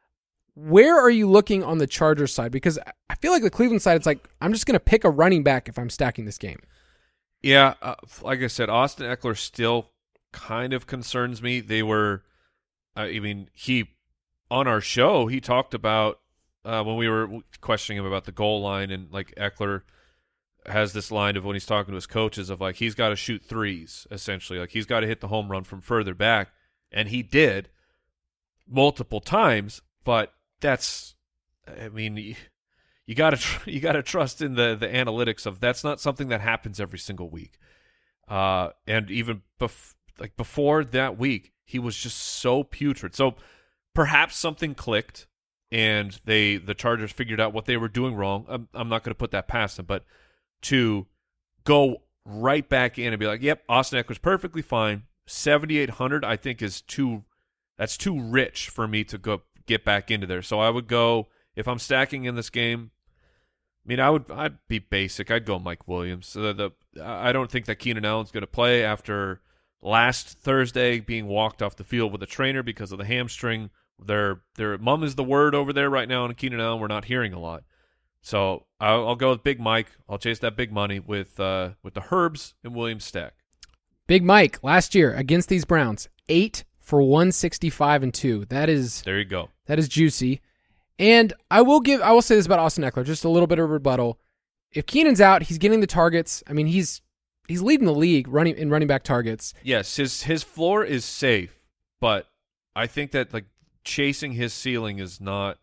S5: Where are you looking on the Chargers side? Because I feel like the Cleveland side, it's like I'm just going to pick a running back if I'm stacking this game.
S6: Yeah, uh, like I said, Austin Eckler still kind of concerns me. They were, uh, I mean, he on our show he talked about. Uh, when we were questioning him about the goal line, and like Eckler has this line of when he's talking to his coaches of like he's got to shoot threes, essentially. Like he's got to hit the home run from further back, and he did multiple times. But that's, I mean, you, you gotta tr- you gotta trust in the the analytics of that's not something that happens every single week. Uh, and even bef- like before that week, he was just so putrid. So perhaps something clicked. And they, the Chargers figured out what they were doing wrong. I'm, I'm not going to put that past them, but to go right back in and be like, "Yep, Austin Eckler's perfectly fine." seventy-eight hundred, I think, is too. That's too rich for me to go get back into there. So I would go if I'm stacking in this game. I mean, I would. I'd be basic. I'd go Mike Williams. So the, the I don't think that Keenan Allen's going to play after last Thursday being walked off the field with a trainer because of the hamstring. Their their mum is the word over there right now, and Keenan Allen we're not hearing a lot. So I'll, I'll go with Big Mike. I'll chase that big money with uh, with the Herbs and Williams stack.
S5: Big Mike last year against these Browns, eight for one sixty-five and two. That is
S6: there you go.
S5: That is juicy. And I will give I will say this about Austin Eckler, just a little bit of rebuttal. If Keenan's out, he's getting the targets. I mean, he's he's leading the league running in running back targets.
S6: Yes, his his floor is safe, but I think that like. Chasing his ceiling is not.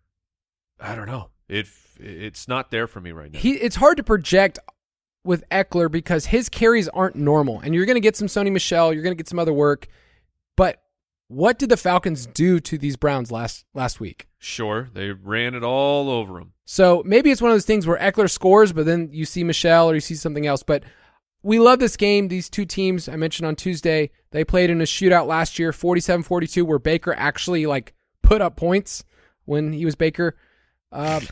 S6: I don't know. It it's not there for me right now.
S5: He it's hard to project with Eckler because his carries aren't normal, and you're going to get some Sony Michel, you're going to get some other work. But what did the Falcons do to these Browns last last week?
S6: Sure, they ran it all over him.
S5: So maybe it's one of those things where Eckler scores, but then you see Michel or you see something else. But we love this game. These two teams I mentioned on Tuesday, they played in a shootout last year, forty-seven forty-two, where Baker actually like put up points when he was Baker. Um,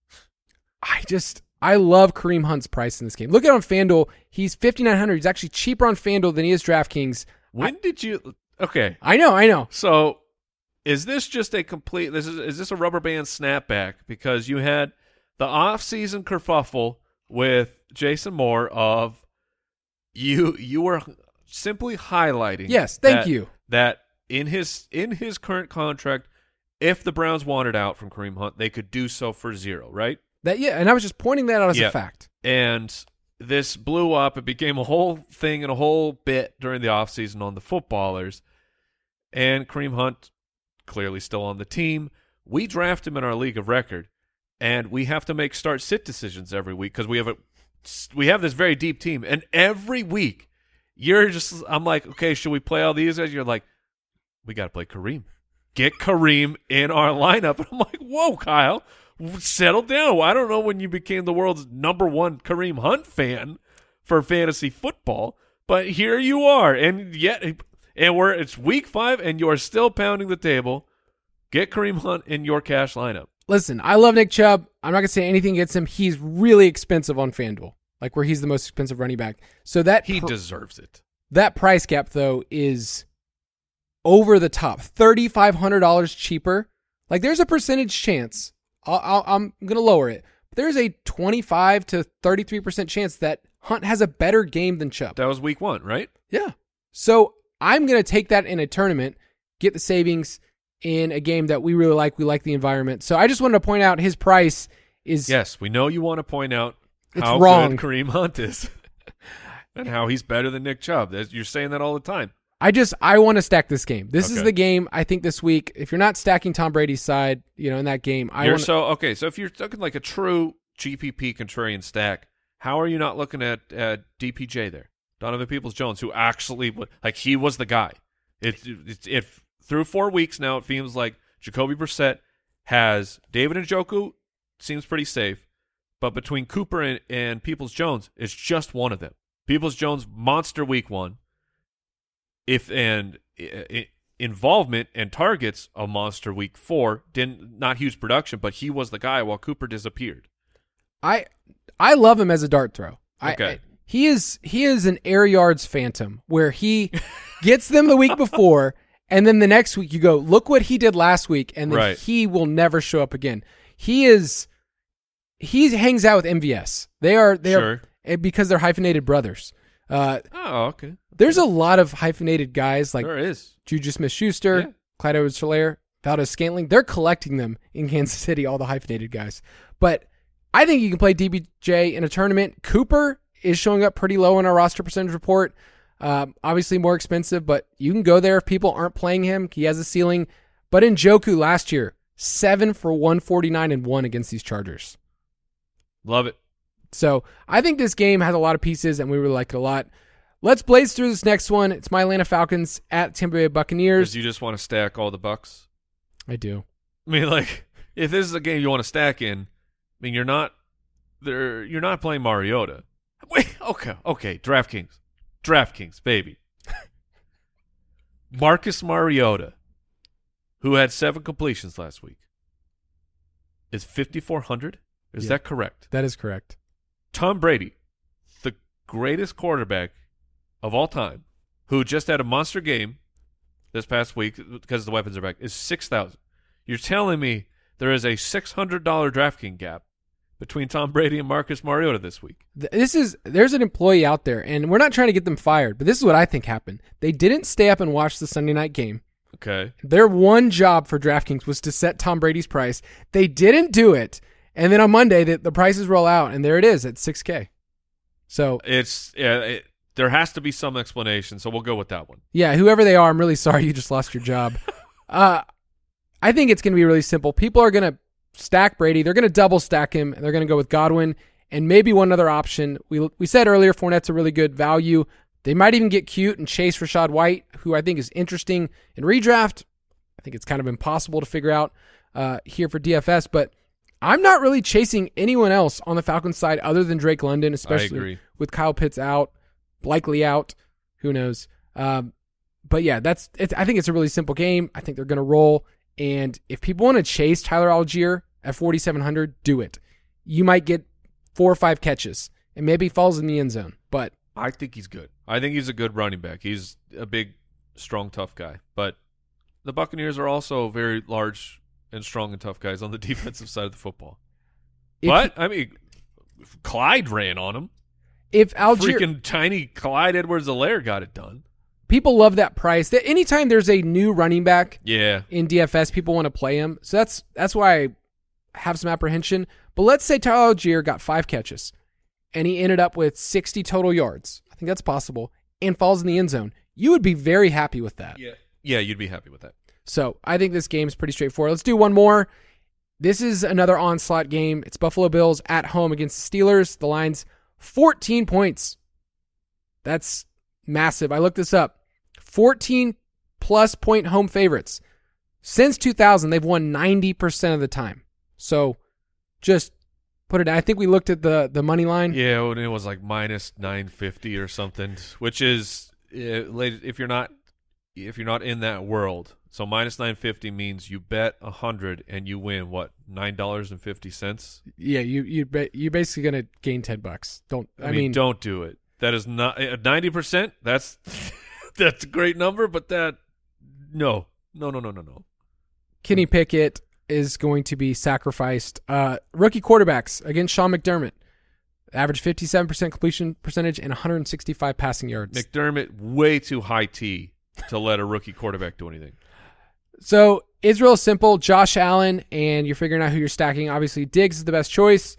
S5: I just, I love Kareem Hunt's price in this game. Look at on FanDuel. He's fifty-nine hundred. He's actually cheaper on FanDuel than he is DraftKings.
S6: When
S5: I,
S6: did you? Okay,
S5: I know, I know.
S6: so is this just a complete? This is is this a rubber band snapback because you had the off-season kerfuffle with Jason Moore of you you were simply highlighting.
S5: Yes, thank
S6: that,
S5: you.
S6: That in his in his current contract, if the Browns wanted out from Kareem Hunt, they could do so for zero, right?
S5: That yeah, and I was just pointing that out as
S6: Yeah.
S5: a fact.
S6: And this blew up. It became a whole thing and a whole bit during the offseason on the footballers. And Kareem Hunt, clearly still on the team. We draft him in our league of record, and we have to make start-sit decisions every week because we have a we have this very deep team. And every week, you're just – I'm like, okay, should we play all these guys? You're like, we got to play Kareem. Get Kareem in our lineup. And I'm like, whoa, Kyle, settle down. I don't know when you became the world's number one Kareem Hunt fan for fantasy football, but here you are. And yet, and we're it's week five, and you're still pounding the table. Get Kareem Hunt in your cash lineup.
S5: Listen, I love Nick Chubb. I'm not going to say anything against him. He's really expensive on FanDuel, like where he's the most expensive running back. So that
S6: He
S5: pr-
S6: deserves it.
S5: that price gap, though, is over the top. three thousand five hundred dollars cheaper. Like, there's a percentage chance. I'll, I'll, I'm going to lower it. But there's a twenty-five to thirty-three percent chance that Hunt has a better game than Chubb.
S6: That was week one, right?
S5: Yeah. So I'm going to take that in a tournament, get the savings in a game that we really like. We like the environment. So I just wanted to point out his price is
S6: Yes, we know you want to point out
S5: It's
S6: how
S5: wrong.
S6: good Kareem Hunt is and how he's better than Nick Chubb. That's- You're saying that all the time.
S5: I just I want to stack this game. This is
S6: Okay.
S5: the game I think this week. If you're not stacking Tom Brady's side, you know, in that game, I
S6: You're
S5: want
S6: so okay. So if you're looking like a true G P P contrarian stack, how are you not looking at uh, D P J there, Donovan Peoples-Jones, who actually w- like he was the guy. It, it it through four weeks now. It seems like Jacoby Brissett has David Njoku seems pretty safe, but between Cooper and, and Peoples-Jones, it's just one of them. Peoples-Jones monster week one. If and I, involvement and targets a monster week four, didn't not huge production, but he was the guy while Cooper disappeared.
S5: I I love him as a dart throw. I,
S6: Okay.
S5: I, he is he is an air yards phantom where he gets them the week before, and then the next week you go, look what he did last week, and then
S6: Right.
S5: he will never show up again. He is he hangs out with M V S. They are they
S6: Sure.
S5: are because they're hyphenated brothers. Uh,
S6: Oh, okay.
S5: there's a lot of hyphenated guys like
S6: There is.
S5: Juju Smith-Schuster,
S6: Yeah.
S5: Clyde Edwards-Helaire, Valdez-Scantling. They're collecting them in Kansas City, all the hyphenated guys. But I think you can play D B J in a tournament. Cooper is showing up pretty low in our roster percentage report. Um, obviously more expensive, but you can go there if people aren't playing him. He has a ceiling. But in Njoku last year, seven for one forty-nine and one against these Chargers.
S6: Love it.
S5: So I think this game has a lot of pieces, and we really like it a lot. Let's blaze through this next one. It's my Atlanta Falcons at Tampa Bay Buccaneers.
S6: Because you just want to stack all the bucks.
S5: I do.
S6: I mean, like, if this is a game you want to stack in, I mean, you're not there. You're not playing Mariota. Wait, okay, okay. DraftKings, DraftKings, baby. Marcus Mariota, who had seven completions last week, is fifty-four hundred. Is
S5: Yeah.
S6: that correct?
S5: That is correct.
S6: Tom Brady, the greatest quarterback of all time, who just had a monster game this past week because the weapons are back, is six thousand. You're telling me there is a six hundred dollars DraftKings gap between Tom Brady and Marcus Mariota this week?
S5: Th- This is there's an employee out there, and we're not trying to get them fired, but this is what I think happened. They didn't stay up and watch the Sunday night game.
S6: Okay.
S5: Their one job for DraftKings was to set Tom Brady's price. They didn't do it, and then on Monday the, the prices roll out, and there it is at six K. So
S6: It's yeah, it, there has to be some explanation, so we'll go with that one.
S5: yeah, whoever they are, I'm really sorry you just lost your job. uh, I think it's going to be really simple. People are going to stack Brady. They're going to double stack him, and they're going to go with Godwin and maybe one other option. We we said earlier Fournette's a really good value. They might even get cute and chase Rashad White, who I think is interesting in redraft. I think it's kind of impossible to figure out uh, here for D F S, but I'm not really chasing anyone else on the Falcons side other than Drake London, especially
S6: agree.
S5: with Kyle Pitts out, likely out. Who knows? Um, but yeah, that's. It's, I think it's a really simple game. I think they're going to roll. And if people want to chase Tyler Algier at forty-seven hundred, do it. You might get four or five catches, and maybe he falls in the end zone. But
S6: I think he's good. I think he's a good running back. He's a big, strong, tough guy. But the Buccaneers are also very large and strong and tough guys on the defensive side of the football.
S5: If
S6: But, I mean, Clyde ran on him.
S5: If Algier,
S6: Freaking tiny Clyde Edwards-Helaire got it done.
S5: people love that price. That anytime there's a new running back
S6: Yeah.
S5: in D F S, people want to play him. So that's that's why I have some apprehension. But let's say Tyler Algier got five catches, and he ended up with sixty total yards. I think that's possible, and falls in the end zone. You would be very happy with that.
S6: Yeah. Yeah, you'd be happy with that.
S5: So I think this game's pretty straightforward. Let's do one more. This is another onslaught game. It's Buffalo Bills at home against the Steelers. The line's fourteen points. That's massive. I looked this up. fourteen plus point home favorites. Since two thousand, they've won ninety percent of the time. So just put it, I think we looked at the, the money line.
S6: Yeah, and it was like minus nine fifty or something, which is, uh, ladies, if you're not if you're not in that world, so minus nine fifty means you bet one hundred and you win, what, nine dollars and fifty cents?
S5: Yeah, you, you, you're basically going to gain ten bucks. Don't, I,
S6: I mean,
S5: mean,
S6: don't do it. That is not, uh, ninety percent, that's, that's a great number, but that, no, no, no, no, no, no.
S5: Kenny Pickett is going to be sacrificed. Uh, rookie quarterbacks against Sean McDermott. Average fifty-seven percent completion percentage and one hundred sixty-five passing yards.
S6: McDermott, way too high T to let a rookie quarterback do anything.
S5: So it's real simple. Josh Allen, and you're figuring out who you're stacking. Obviously, Diggs is the best choice.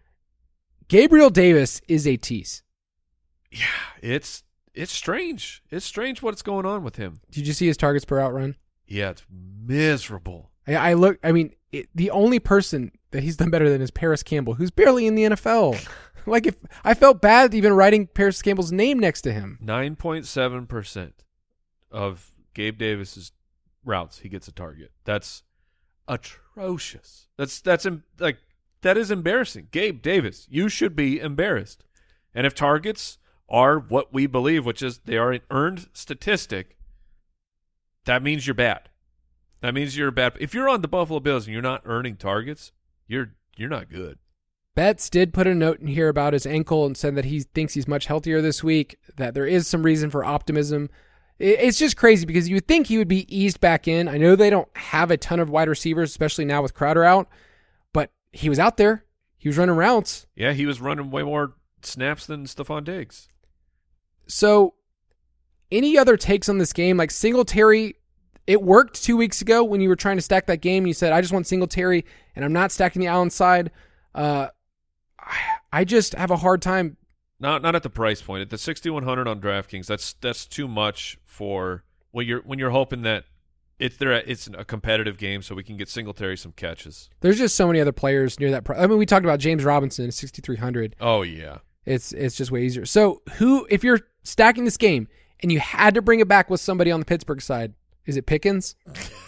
S5: Gabriel Davis is a tease.
S6: Yeah, it's it's strange. It's strange what's going on with him.
S5: Did you see his targets per out run?
S6: Yeah, it's miserable.
S5: I, I look. I mean, it, the only person that he's done better than is Paris Campbell, who's barely in the N F L. Like, if I felt bad even writing Paris Campbell's name next to him.
S6: nine point seven percent of Gabe Davis's routes he gets a target. That's atrocious. That's that's em- like that is embarrassing. Gabe Davis, you should be embarrassed. And if targets are what we believe, which is they are an earned statistic, that means you're bad. That means you're bad. If you're on the Buffalo Bills and you're not earning targets, you're you're not good.
S5: Betts did put a note in here about his ankle and said that he thinks he's much healthier this week, that there is some reason for optimism. It's just crazy because you would think he would be eased back in. I know they don't have a ton of wide receivers, especially now with Crowder out, but he was out there. He was running routes.
S6: Yeah, he was running way more snaps than Stephon Diggs.
S5: So any other takes on this game? Like Singletary, it worked two weeks ago when you were trying to stack that game. You said, I just want Singletary, and I'm not stacking the Allen side. Uh, I just have a hard time.
S6: Not not at the price point. At the sixty-one hundred on DraftKings, that's that's too much for when you're when you're hoping that it's there. It's a competitive game, so we can get Singletary some catches.
S5: There's just so many other players near that price. I mean, we talked about James Robinson, sixty-three hundred.
S6: Oh yeah,
S5: it's it's just way easier. So who, if you're stacking this game and you had to bring it back with somebody on the Pittsburgh side, is it Pickens?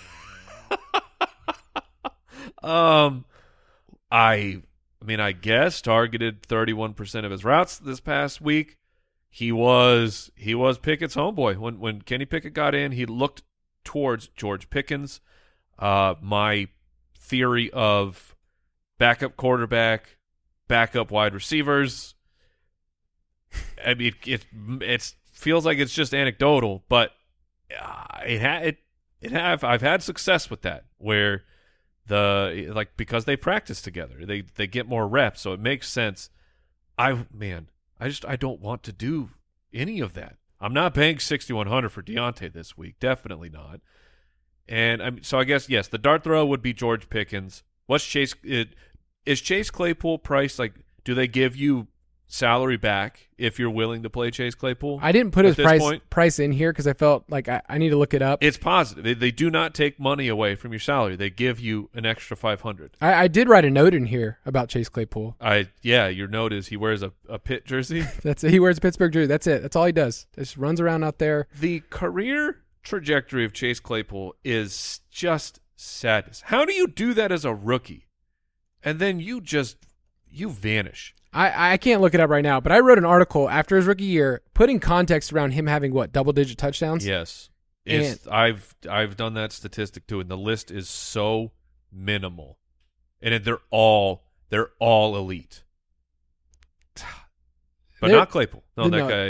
S6: um, I. I mean, I guess targeted thirty-one percent of his routes this past week. He was he was Pickett's homeboy. When when Kenny Pickett got in, he looked towards George Pickens. Uh, my theory of backup quarterback, backup wide receivers. I mean, it it feels like it's just anecdotal, but uh, it had it it have I've had success with that where. The like because they practice together, they they get more reps, so it makes sense. I man, I just I don't want to do any of that. I'm not paying sixty-one hundred for Deontay this week, definitely not. And I mean, so I guess yes, the dart throw would be George Pickens. What's Chase? It, is Chase Claypool priced like? Do they give you salary back if you're willing to play Chase Claypool?
S5: I didn't put his
S6: this
S5: price
S6: point?
S5: price in here because I felt like I, I need to look it up.
S6: It's positive. They, they do not take money away from your salary. They give you an extra five hundred.
S5: I, I did write a note in here about Chase Claypool.
S6: I yeah, your note is he wears a, a Pitt jersey.
S5: That's it. He wears a Pittsburgh jersey. That's it. That's all he does. Just runs around out there.
S6: The career trajectory of Chase Claypool is just sadness. How do you do that as a rookie, and then you just you vanish?
S5: I, I can't look it up right now, but I wrote an article after his rookie year, putting context around him having what double digit touchdowns.
S6: Yes, it's, I've I've done that statistic too, and the list is so minimal, and they're all they're all elite, but
S5: They're,
S6: not Claypool. No, that
S5: no.
S6: guy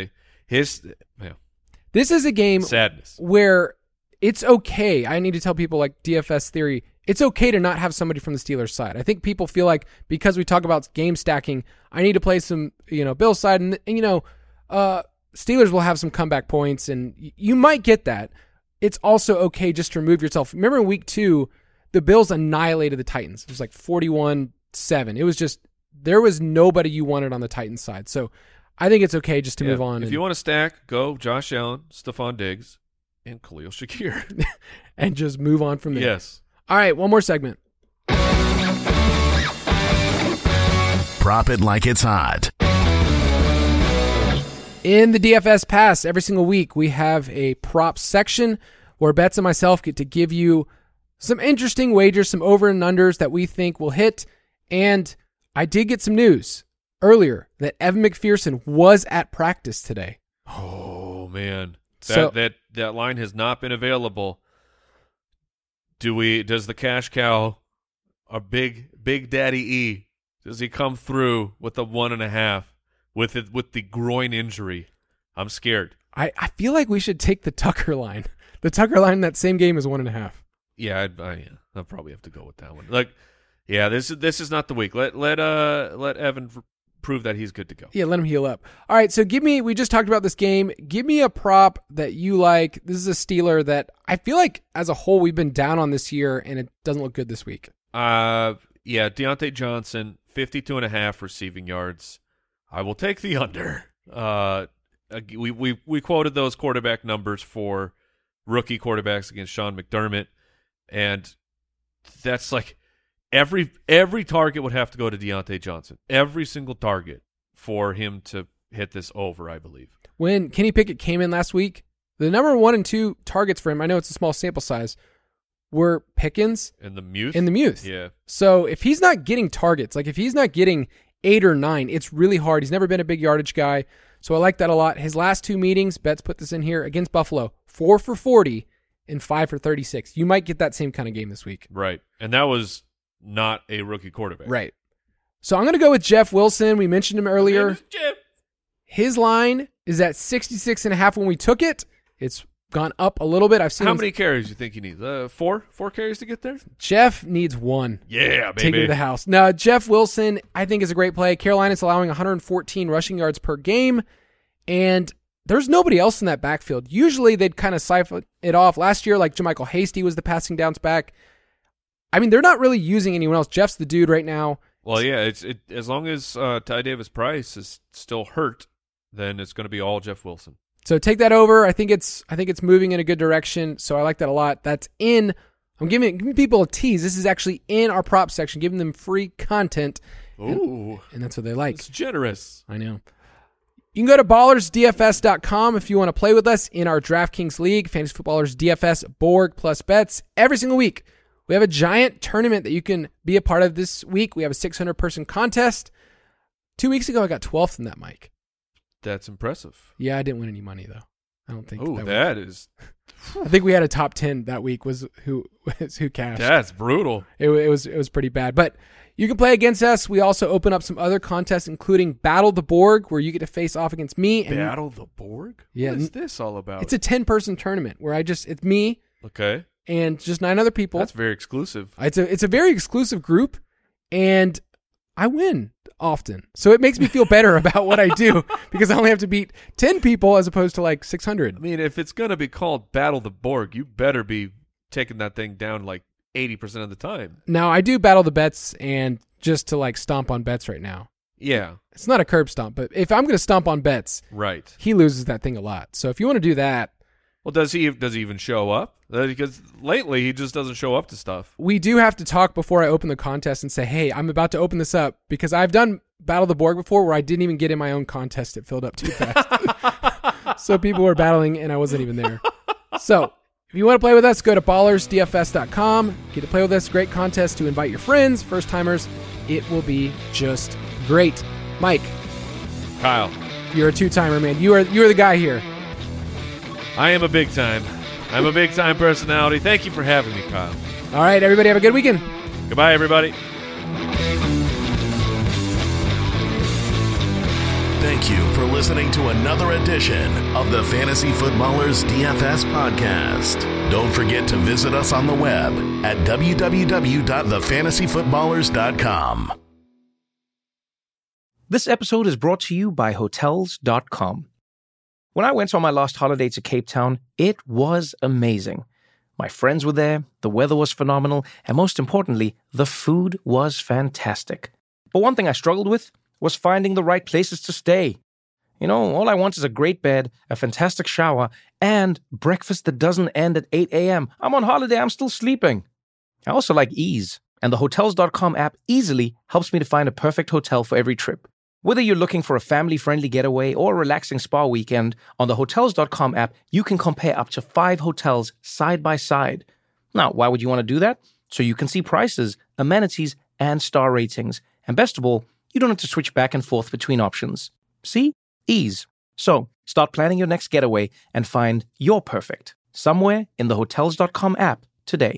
S6: his yeah,
S5: This is a game
S6: sadness.
S5: where it's okay. I need to tell people like D F S theory, it's okay to not have somebody from the Steelers side. I think people feel like because we talk about game stacking, I need to play some, you know, Bills side, and, and you know, uh, Steelers will have some comeback points, and y- you might get that. It's also okay just to remove yourself. Remember in week two, the Bills annihilated the Titans. It was like forty-one seven. It was just, there was nobody you wanted on the Titans side. So I think it's okay just to
S6: Yeah.
S5: move on.
S6: If
S5: and,
S6: you want to stack, go Josh Allen, Stephon Diggs, and Khalil Shakir.
S5: and just move on from there.
S6: Yes.
S5: All right, one more segment.
S4: Prop it like it's hot.
S5: In the D F S Pass, every single week, we have a prop section where Betts and myself get to give you some interesting wagers, some over and unders that we think will hit. And I did get some news earlier that Evan McPherson was at practice today.
S6: Oh man, that
S5: So-
S6: that that line has not been available. Do we? Does the cash cow, our big big daddy E, does he come through with the one and a half with it with the groin injury? I'm scared.
S5: I, I feel like we should take the Tucker line. The Tucker line in that same game is one and a half.
S6: Yeah, I'd, I, yeah, I'll probably have to go with that one. Like, yeah, this is this is not the week. Let let uh let Evan pr- prove that he's good to go.
S5: Yeah, let him heal up. All right, so give me, we just talked about this game. Give me a prop that you like. This is a Steeler that I feel like as a whole we've been down on this year, and it doesn't look good this week.
S6: Uh, yeah, Deontay Johnson, fifty-two and a half receiving yards. I will take the under. Uh, we we we quoted those quarterback numbers for rookie quarterbacks against Sean McDermott, and that's like every every target would have to go to Deontay Johnson. Every single target for him to hit this over, I believe.
S5: When Kenny Pickett came in last week, the number one and two targets for him, I know it's a small sample size, were Pickens
S6: And the Muth?
S5: and the Muth.
S6: Yeah.
S5: So if he's not getting targets, like if he's not getting eight or nine, it's really hard. He's never been a big yardage guy. So I like that a lot. His last two meetings, Betts put this in here, against Buffalo, four for forty and five for thirty-six. You might get that same kind of game this week.
S6: Right. And that was not a rookie quarterback.
S5: Right. So I'm going to go with Jeff Wilson. We mentioned him earlier.
S6: And Jeff.
S5: His line is at sixty-six and a half when we took it. It's gone up a little bit. I've seen
S6: How
S5: him-
S6: many carries do you think he needs? Uh, four? Four carries to get there?
S5: Jeff needs one.
S6: Yeah,
S5: Take him
S6: baby.
S5: to the house. Now, Jeff Wilson, I think, is a great play. Carolina's allowing one hundred fourteen rushing yards per game, and there's nobody else in that backfield. Usually, they'd kind of siphon it off. Last year, like JaMychal Hasty was the passing downs back. I mean, they're not really using anyone else. Jeff's the dude right now.
S6: Well, yeah, it's it as long as uh, Ty Davis Price is still hurt, then it's going to be all Jeff Wilson.
S5: So take that over. I think it's I think it's moving in a good direction. So I like that a lot. That's in. I'm giving, giving people a tease. This is actually in our prop section, giving them free content. And,
S6: Ooh,
S5: and that's what they like.
S6: it's generous.
S5: I know. You can go to ballers d f s dot com if you want to play with us in our DraftKings League, Fantasy Footballers D F S, Borg plus bets. Every single week, we have a giant tournament that you can be a part of this week. We have a six hundred person contest. Two weeks ago, I got twelfth in that, Mike.
S6: That's impressive.
S5: Yeah, I didn't win any money, though. I don't think.
S6: Oh,
S5: that
S6: that is
S5: I think we had a top ten that week was who was who cashed.
S6: that's brutal.
S5: It, wa- it was it was pretty bad. But you can play against us. We also open up some other contests, including Battle the Borg, where you get to face off against me. And
S6: Battle the Borg?
S5: Yeah,
S6: What is
S5: n-
S6: this all about?
S5: it's a ten person tournament where I just it's me
S6: okay.
S5: and just nine other people.
S6: That's very exclusive.
S5: It's a it's a very exclusive group, and I win often. So it makes me feel better about what I do because I only have to beat ten people as opposed to like six
S6: I
S5: hundred.
S6: mean, if it's going to be called Battle the Borg, you better be taking that thing down like eighty percent of the time.
S5: Now I do battle the bets and just to like stomp on bets right now.
S6: Yeah,
S5: It's not a curb stomp, but if I'm going to stomp on bets,
S6: right.
S5: he loses that thing a lot. So if you want to do that,
S6: Well, does he does he even show up? Uh, Because lately he just doesn't show up to stuff.
S5: we do have to talk before I open the contest and say, hey, I'm about to open this up because I've done Battle the Borg before where I didn't even get in my own contest. It filled up too fast. So people were battling and I wasn't even there. So if you want to play with us, go to ballers d f s dot com. Get to play with us. Great contest to invite your friends, first timers. It will be just great. Mike,
S6: Kyle,
S5: you're a two timer, man. You are you are the guy here.
S6: I am a big time. I'm a big time personality. Thank you for having me, Kyle.
S5: All right, everybody have a good weekend.
S6: Goodbye, everybody.
S4: Thank you for listening to another edition of the Fantasy Footballers D F S podcast. Don't forget to visit us on the web at w w w dot the fantasy footballers dot com.
S7: This episode is brought to you by Hotels dot com. When I went on my last holiday to Cape Town, it was amazing. My friends were there, the weather was phenomenal, and most importantly, the food was fantastic. But one thing I struggled with was finding the right places to stay. You know, all I want is a great bed, a fantastic shower, and breakfast that doesn't end at eight a.m. I'm on holiday, I'm still sleeping. I also like ease, and the Hotels dot com app easily helps me to find a perfect hotel for every trip. Whether you're looking for a family-friendly getaway or a relaxing spa weekend, on the Hotels dot com app, you can compare up to five hotels side by side. Now, why would you want to do that? So you can see prices, amenities, and star ratings. And best of all, you don't have to switch back and forth between options. See? Ease. So, start planning your next getaway and find your perfect somewhere in the Hotels dot com app today.